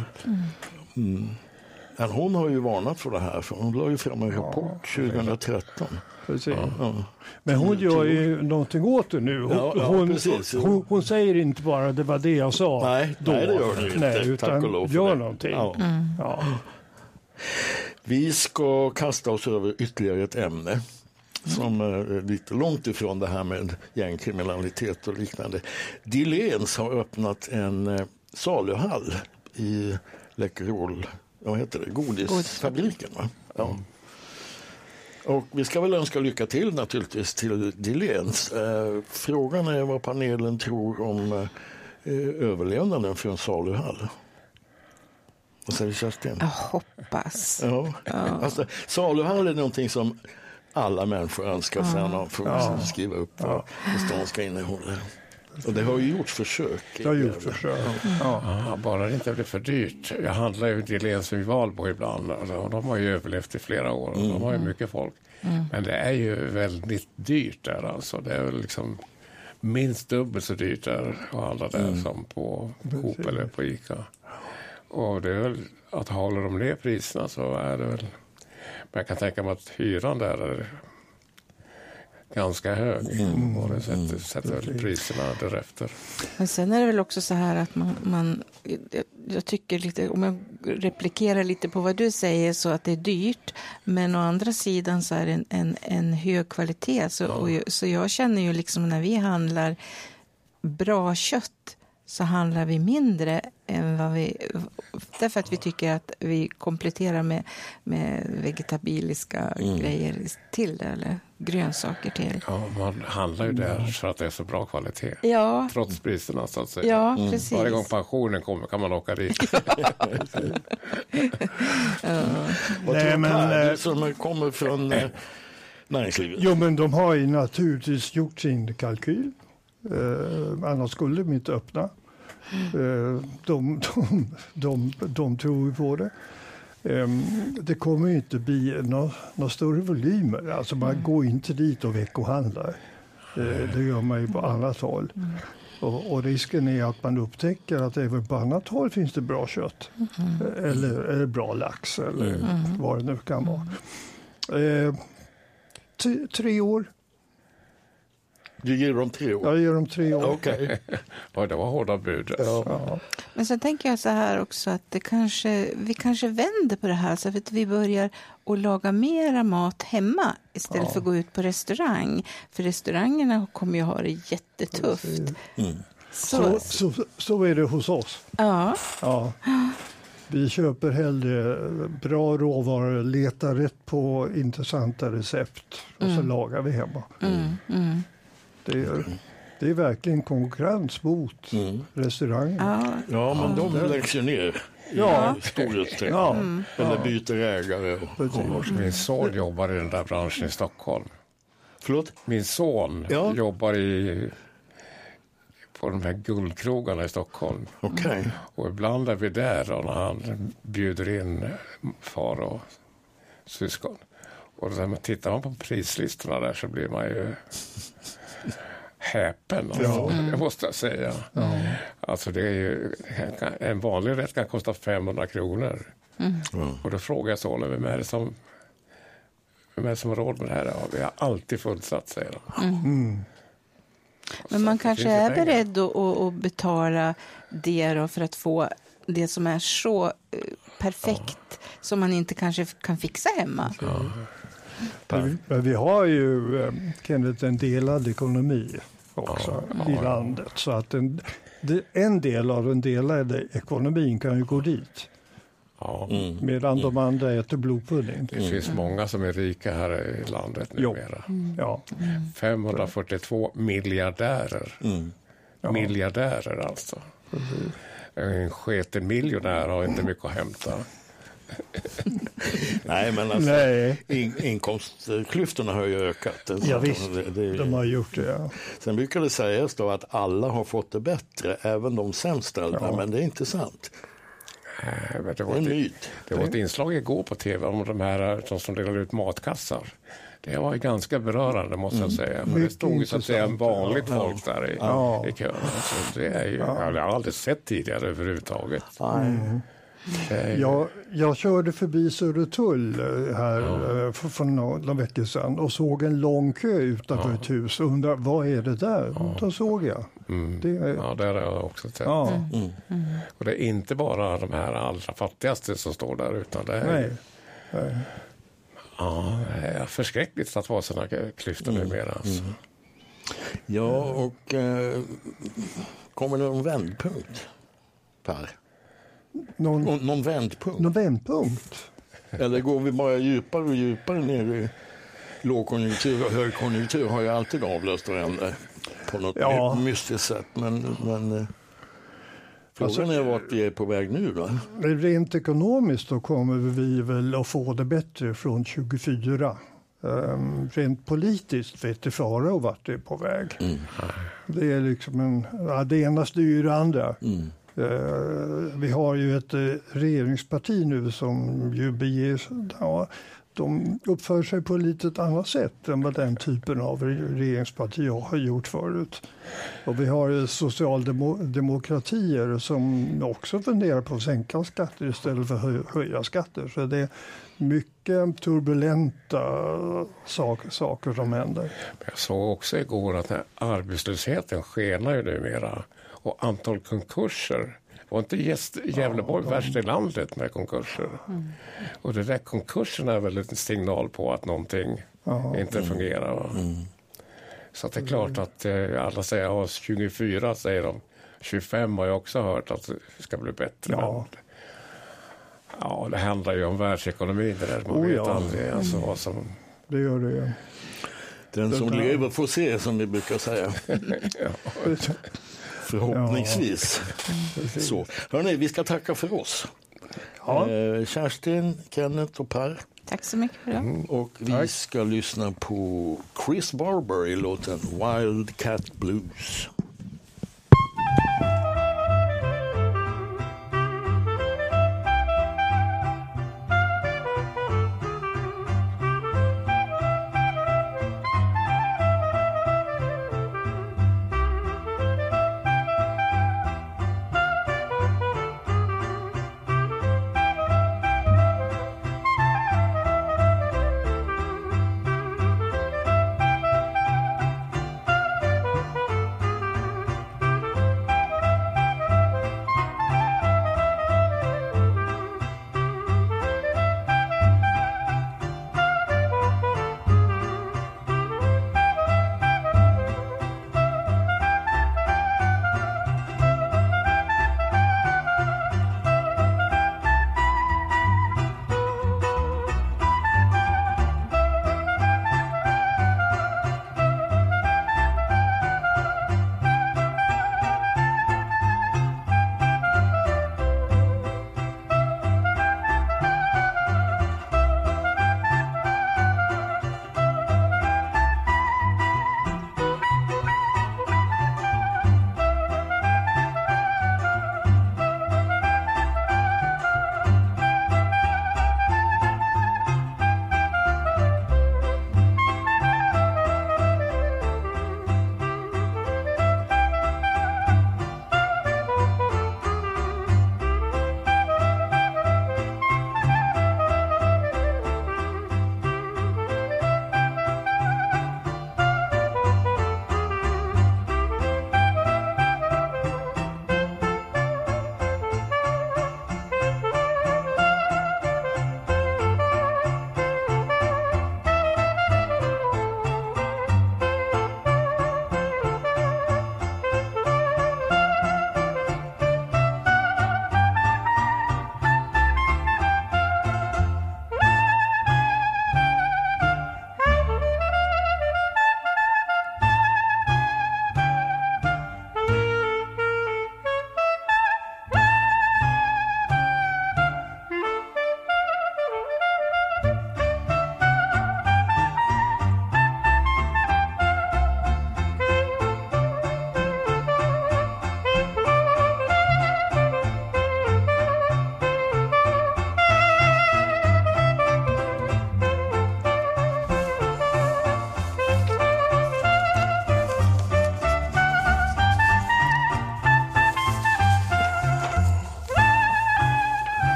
S2: Men hon har ju varnat för det här, för hon la ju fram en rapport 2013.
S7: Precis. Men hon gör ju någonting åt det nu. Hon säger inte bara det var det jag sa.
S2: Nej, det gör hon inte.
S7: Nej, utan gör någonting.
S2: Ja. Vi ska kasta oss över ytterligare ett ämne som är lite långt ifrån det här med gängkriminalitet och liknande. Dilléns har öppnat en saluhall i Läkerol, vad heter det? Godisfabriken, va? Ja. Och vi ska väl önska lycka till naturligtvis till Dilléns. Frågan är vad panelen tror om överlevnaden för en saluhall. Vad säger Kerstin?
S8: Jag hoppas.
S2: Ja. Alltså, saluhall är någonting som alla människor önskar sig när får skriva upp vad stan ska innehålla. Och det har ju gjorts försök.
S7: Det har gjorts försök.
S6: Bara det inte blir för dyrt. Jag handlar ju Dilléns i Valbo ibland. Och de har ju överlevt i flera år. Och de har ju mycket folk. Men det är ju väldigt dyrt där alltså. Det är väl liksom minst dubbelt så dyrt där att handla där som på Coop eller på Ica. Och det är väl att håller de ner priserna så är det väl... Men jag kan tänka mig att hyran där är ganska hög. Och det sätter väl priserna därefter.
S8: Men sen är det väl också så här att jag tycker lite, om jag replikerar lite på vad du säger, så att det är dyrt, men å andra sidan så är det en hög kvalitet. Så jag känner ju liksom när vi handlar bra kött så handlar vi mindre än vad vi... Därför att vi tycker att vi kompletterar med vegetabiliska grejer till det, eller grönsaker till.
S6: Ja, man handlar ju där för att det är så bra kvalitet.
S8: Ja.
S6: Trots priserna så att säga.
S8: Ja, precis.
S6: Varje gång pensionen kommer kan man åka dit.
S2: Vad tror du som kommer från näringslivet?
S7: Jo, men de har ju naturligtvis gjort sin kalkyl. Annars skulle de inte öppna. De tror på det. Det kommer ju inte bli några större volymer. Alltså man går inte dit och veckohandlar. Det gör man ju på annat håll. Och risken är att man upptäcker att även på annat håll finns det bra kött. Eller bra lax eller vad det nu kan vara. 3 år.
S2: Du ger dem 3 år?
S7: Jag ger dem 3 år.
S2: Okej.
S6: Det var hårda bud.
S2: Ja.
S8: Men sen tänker jag så här också att vi kanske vänder på det här så att vi börjar att laga mera mat hemma istället för att gå ut på restaurang. För restaurangerna kommer ju ha det jättetufft.
S7: Så är det hos oss.
S8: Ja.
S7: Vi köper hellre bra råvaror, letar rätt på intressanta recept och så lagar vi hemma. Det är verkligen konkurrens mot restaurangen.
S2: Ja, men de läggs ju ner i stor utsträckning. Eller byter ägare.
S6: Min son jobbar i den där branschen i Stockholm.
S2: Förlåt?
S6: Min son jobbar på de här guldkrogarna i Stockholm.
S2: Okay.
S6: Och ibland är vi där och när han bjuder in far och syskon. Och när man tittar på prislistorna där så blir man ju häpen. Det måste jag säga. Alltså det är ju, en vanlig rätt kan kosta 500 kronor. Och då frågar jag sonen, vem är det som har råd med det här? Ja, vi har alltid fullsatt, säger de.
S8: Men man kanske är beredd att betala det då för att få det som är så perfekt som man inte kanske kan fixa hemma.
S7: Men vi har ju en delad ekonomi också i landet. Så att en del av den delade ekonomin kan ju gå dit. Medan de andra äter blodpudding.
S6: Det finns många som är rika här i landet numera. 542 miljardärer. Miljardärer alltså. En sketen miljonär har inte mycket att hämta.
S2: Nej, men alltså, inkomstklyftorna har ju ökat.
S7: Ja, visst, de har gjort det. Ja.
S2: Sen brukar det sägas då att alla har fått det bättre, även de sämst ställda, men det är inte sant.
S6: Det var ett inslag igår på tv om de här som delar ut matkassar. Det var ganska berörande måste jag säga. Men det stod ju så att säga en vanligt folk där i kön. Så det är ju, jag har aldrig sett tidigare överhuvudtaget.
S7: Jag körde förbi Södertull här för några veckor sedan och såg en lång kö utanför ett hus och undrade, vad är det där? Då såg jag.
S6: Ja, det har jag också sett. Och det är inte bara de här allra fattigaste som står där, utan det är ja, det är förskräckligt att vara sådana klyftor numera. Alltså.
S2: Ja, och kommer det någon vändpunkt, Per? Någon vändpunkt?
S7: Någon vändpunkt?
S2: Eller går vi bara djupare och djupare ner i lågkonjunktur och högkonjunktur har ju alltid avlöst varandra på något mystiskt sätt. Men frågan är vart vi är på väg nu då?
S7: Rent ekonomiskt då kommer vi väl att få det bättre från 24. Rent politiskt vet det fara och vart det är på väg. Det är liksom det ena styr det andra. Vi har ju ett regeringsparti nu som ju de uppför sig på ett lite annat sätt än vad den typen av regeringsparti har gjort förut. Och vi har socialdemokratier som också funderar på att sänka skatter istället för att höja skatter. Så det är mycket turbulenta saker som händer.
S6: Jag såg också igår att arbetslösheten skenar ju numera. Och antal konkurser. Var inte Gävleborg värst i landet med konkurser? Och det där konkurserna är väl en signal på att någonting inte fungerar. Så att det är klart att alla säger 24 säger de. 25 har jag också hört att det ska bli bättre. Ja, det handlar ju om världsekonomin. Det där. Man vet aldrig alltså, vad som...
S7: Det gör det.
S2: Den som lever får se, som vi brukar säga. Förhoppningsvis. Så. Hörrni, vi ska tacka för oss. Kerstin, Kenneth och Per.
S8: Tack så mycket för det.
S2: Och vi ska lyssna på Chris Barber i låten Wildcat Blues.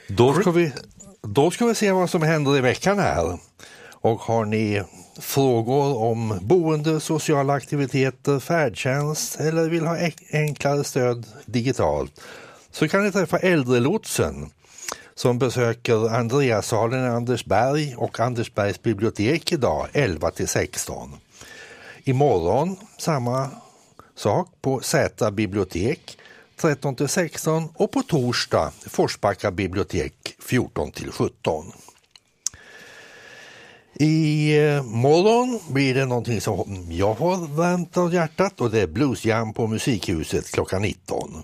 S25: Då ska vi se vad som händer i veckan här. Och har ni frågor om boende, sociala aktiviteter, färdtjänst eller vill ha enklare stöd digitalt, så kan ni träffa Äldrelotsen som besöker Andreasalen i Andersberg och Andersbergs bibliotek idag 11-16. Imorgon samma sak på Sätra bibliotek 13-16 och på torsdag Forsbacka bibliotek 14-17. I morgon blir det någonting som jag har varmt av hjärtat, och det är bluesjam på Musikhuset klockan 19.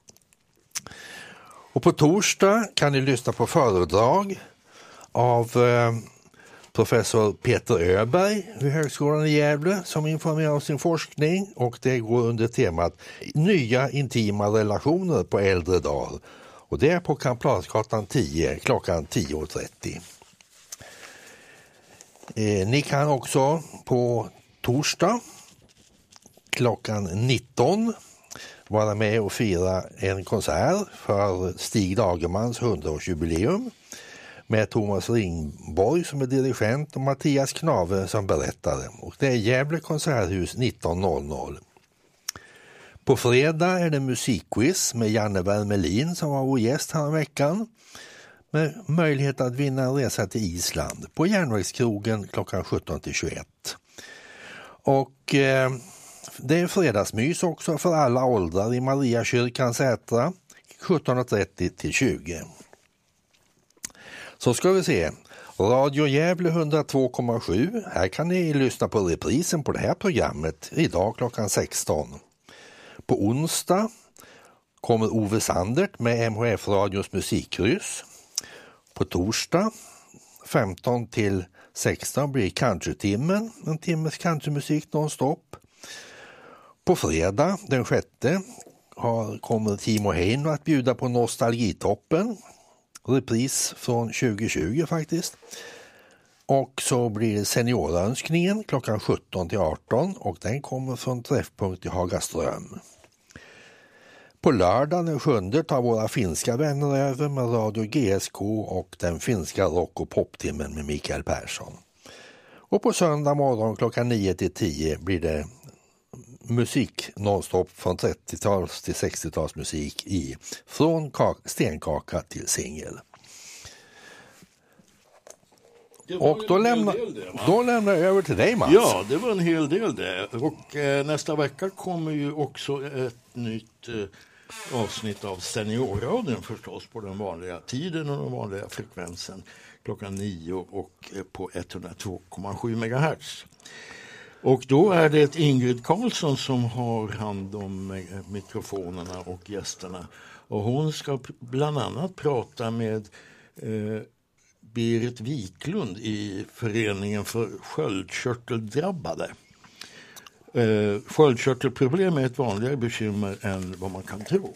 S25: Och på torsdag kan ni lyssna på föredrag av professor Peter Öberg vid Högskolan i Gävle som informerar om sin forskning, och det går under temat nya intima relationer på äldre dagar. Och det är på Kamplansgatan 10 klockan 10.30. Ni kan också på torsdag klockan 19 vara med och fira en konsert för Stig Dagermans 100-årsjubileum med Thomas Ringborg som är dirigent och Mattias Knave som berättare. Och det är Gävle konserthus 19.00. På fredag är det musikquiz med Janne Wermelin som var vår gäst här veckan, med möjlighet att vinna en resa till Island på Järnvägskrogen klockan 17-21. Och det är fredagsmys också för alla åldrar i Mariakyrkan Sätra 17.30-20. Så ska vi se. Radio Gävle 102,7. Här kan ni lyssna på reprisen på det här programmet idag klockan 16. På onsdag kommer Ove Sandert med MHF-radions musikkryss. På torsdag 15-16 blir countrytimmen, en timmes countrymusik nonstop. På fredag den 6 kommer Timo Hein att bjuda på Nostalgitoppen, repris från 2020 faktiskt. Och så blir det seniorönskningen klockan 17-18 och den kommer från Träffpunkt i Hagaström. På lördag den 7 tar våra finska vänner över med Radio GSK och den finska rock- och poptimmen med Mikael Persson. Och på söndag morgon klockan 9-10 blir det musik nonstop från 30-tals till 60-talsmusik från stenkaka till singel. Och då lämnar jag över till dig, Mats.
S2: Ja, det var en hel del det. Och nästa vecka kommer ju också ett nytt avsnitt av Seniorradion förstås på den vanliga tiden och den vanliga frekvensen klockan 9 och på 102,7 MHz. Och då är det Ingrid Karlsson som har hand om mikrofonerna och gästerna. Och hon ska bland annat prata med Berit Wiklund i föreningen för sköldkörteldrabbade. Sköldkörtelproblem är ett vanligare bekymmer än vad man kan tro.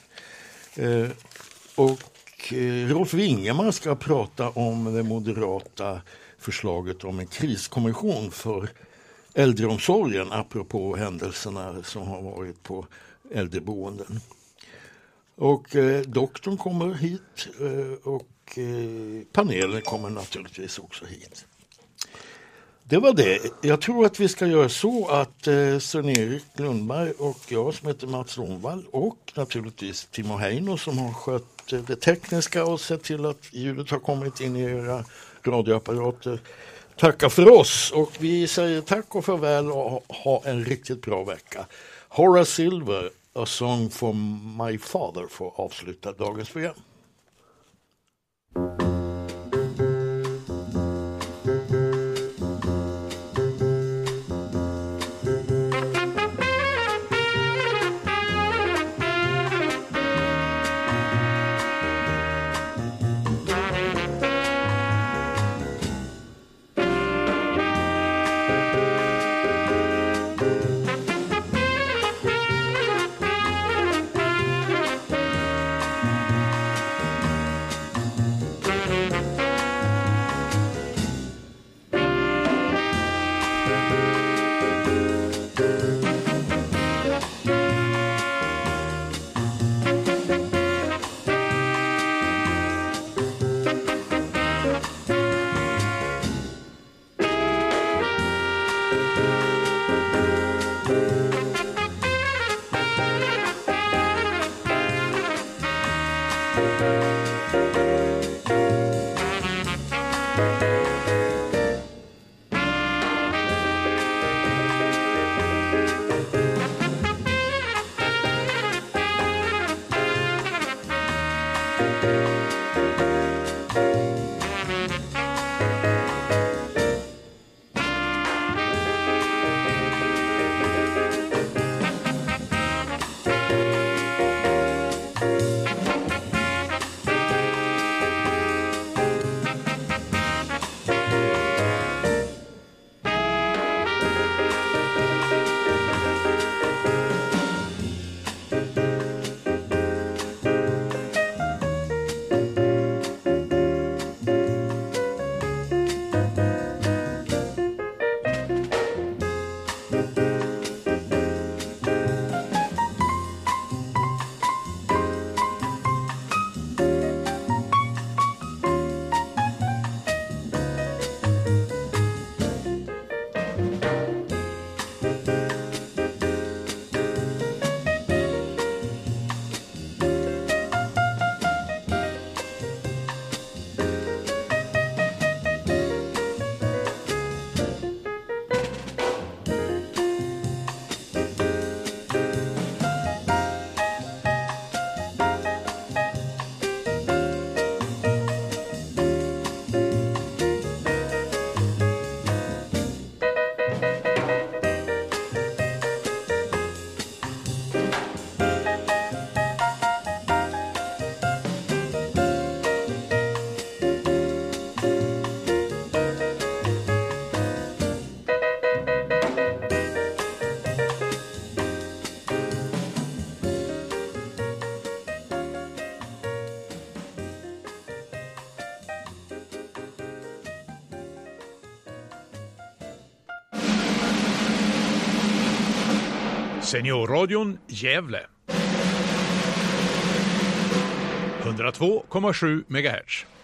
S2: Och Rolf Wingeman ska prata om det moderata förslaget om en kriskommission för äldreomsorgen apropå händelserna som har varit på äldreboenden. Och doktorn kommer hit och panelen kommer naturligtvis också hit. Det var det. Jag tror att vi ska göra så att Sven-Erik Lundberg och jag som heter Mats Romvall och naturligtvis Timo Heino som har skött det tekniska och sett till att ljudet har kommit in i era radioapparater. Tacka för oss och vi säger tack och farväl och ha en riktigt bra vecka. Horace Silver, A Song for My Father, får avsluta dagens program.
S9: Seniorradion Gävle 102,7 MHz.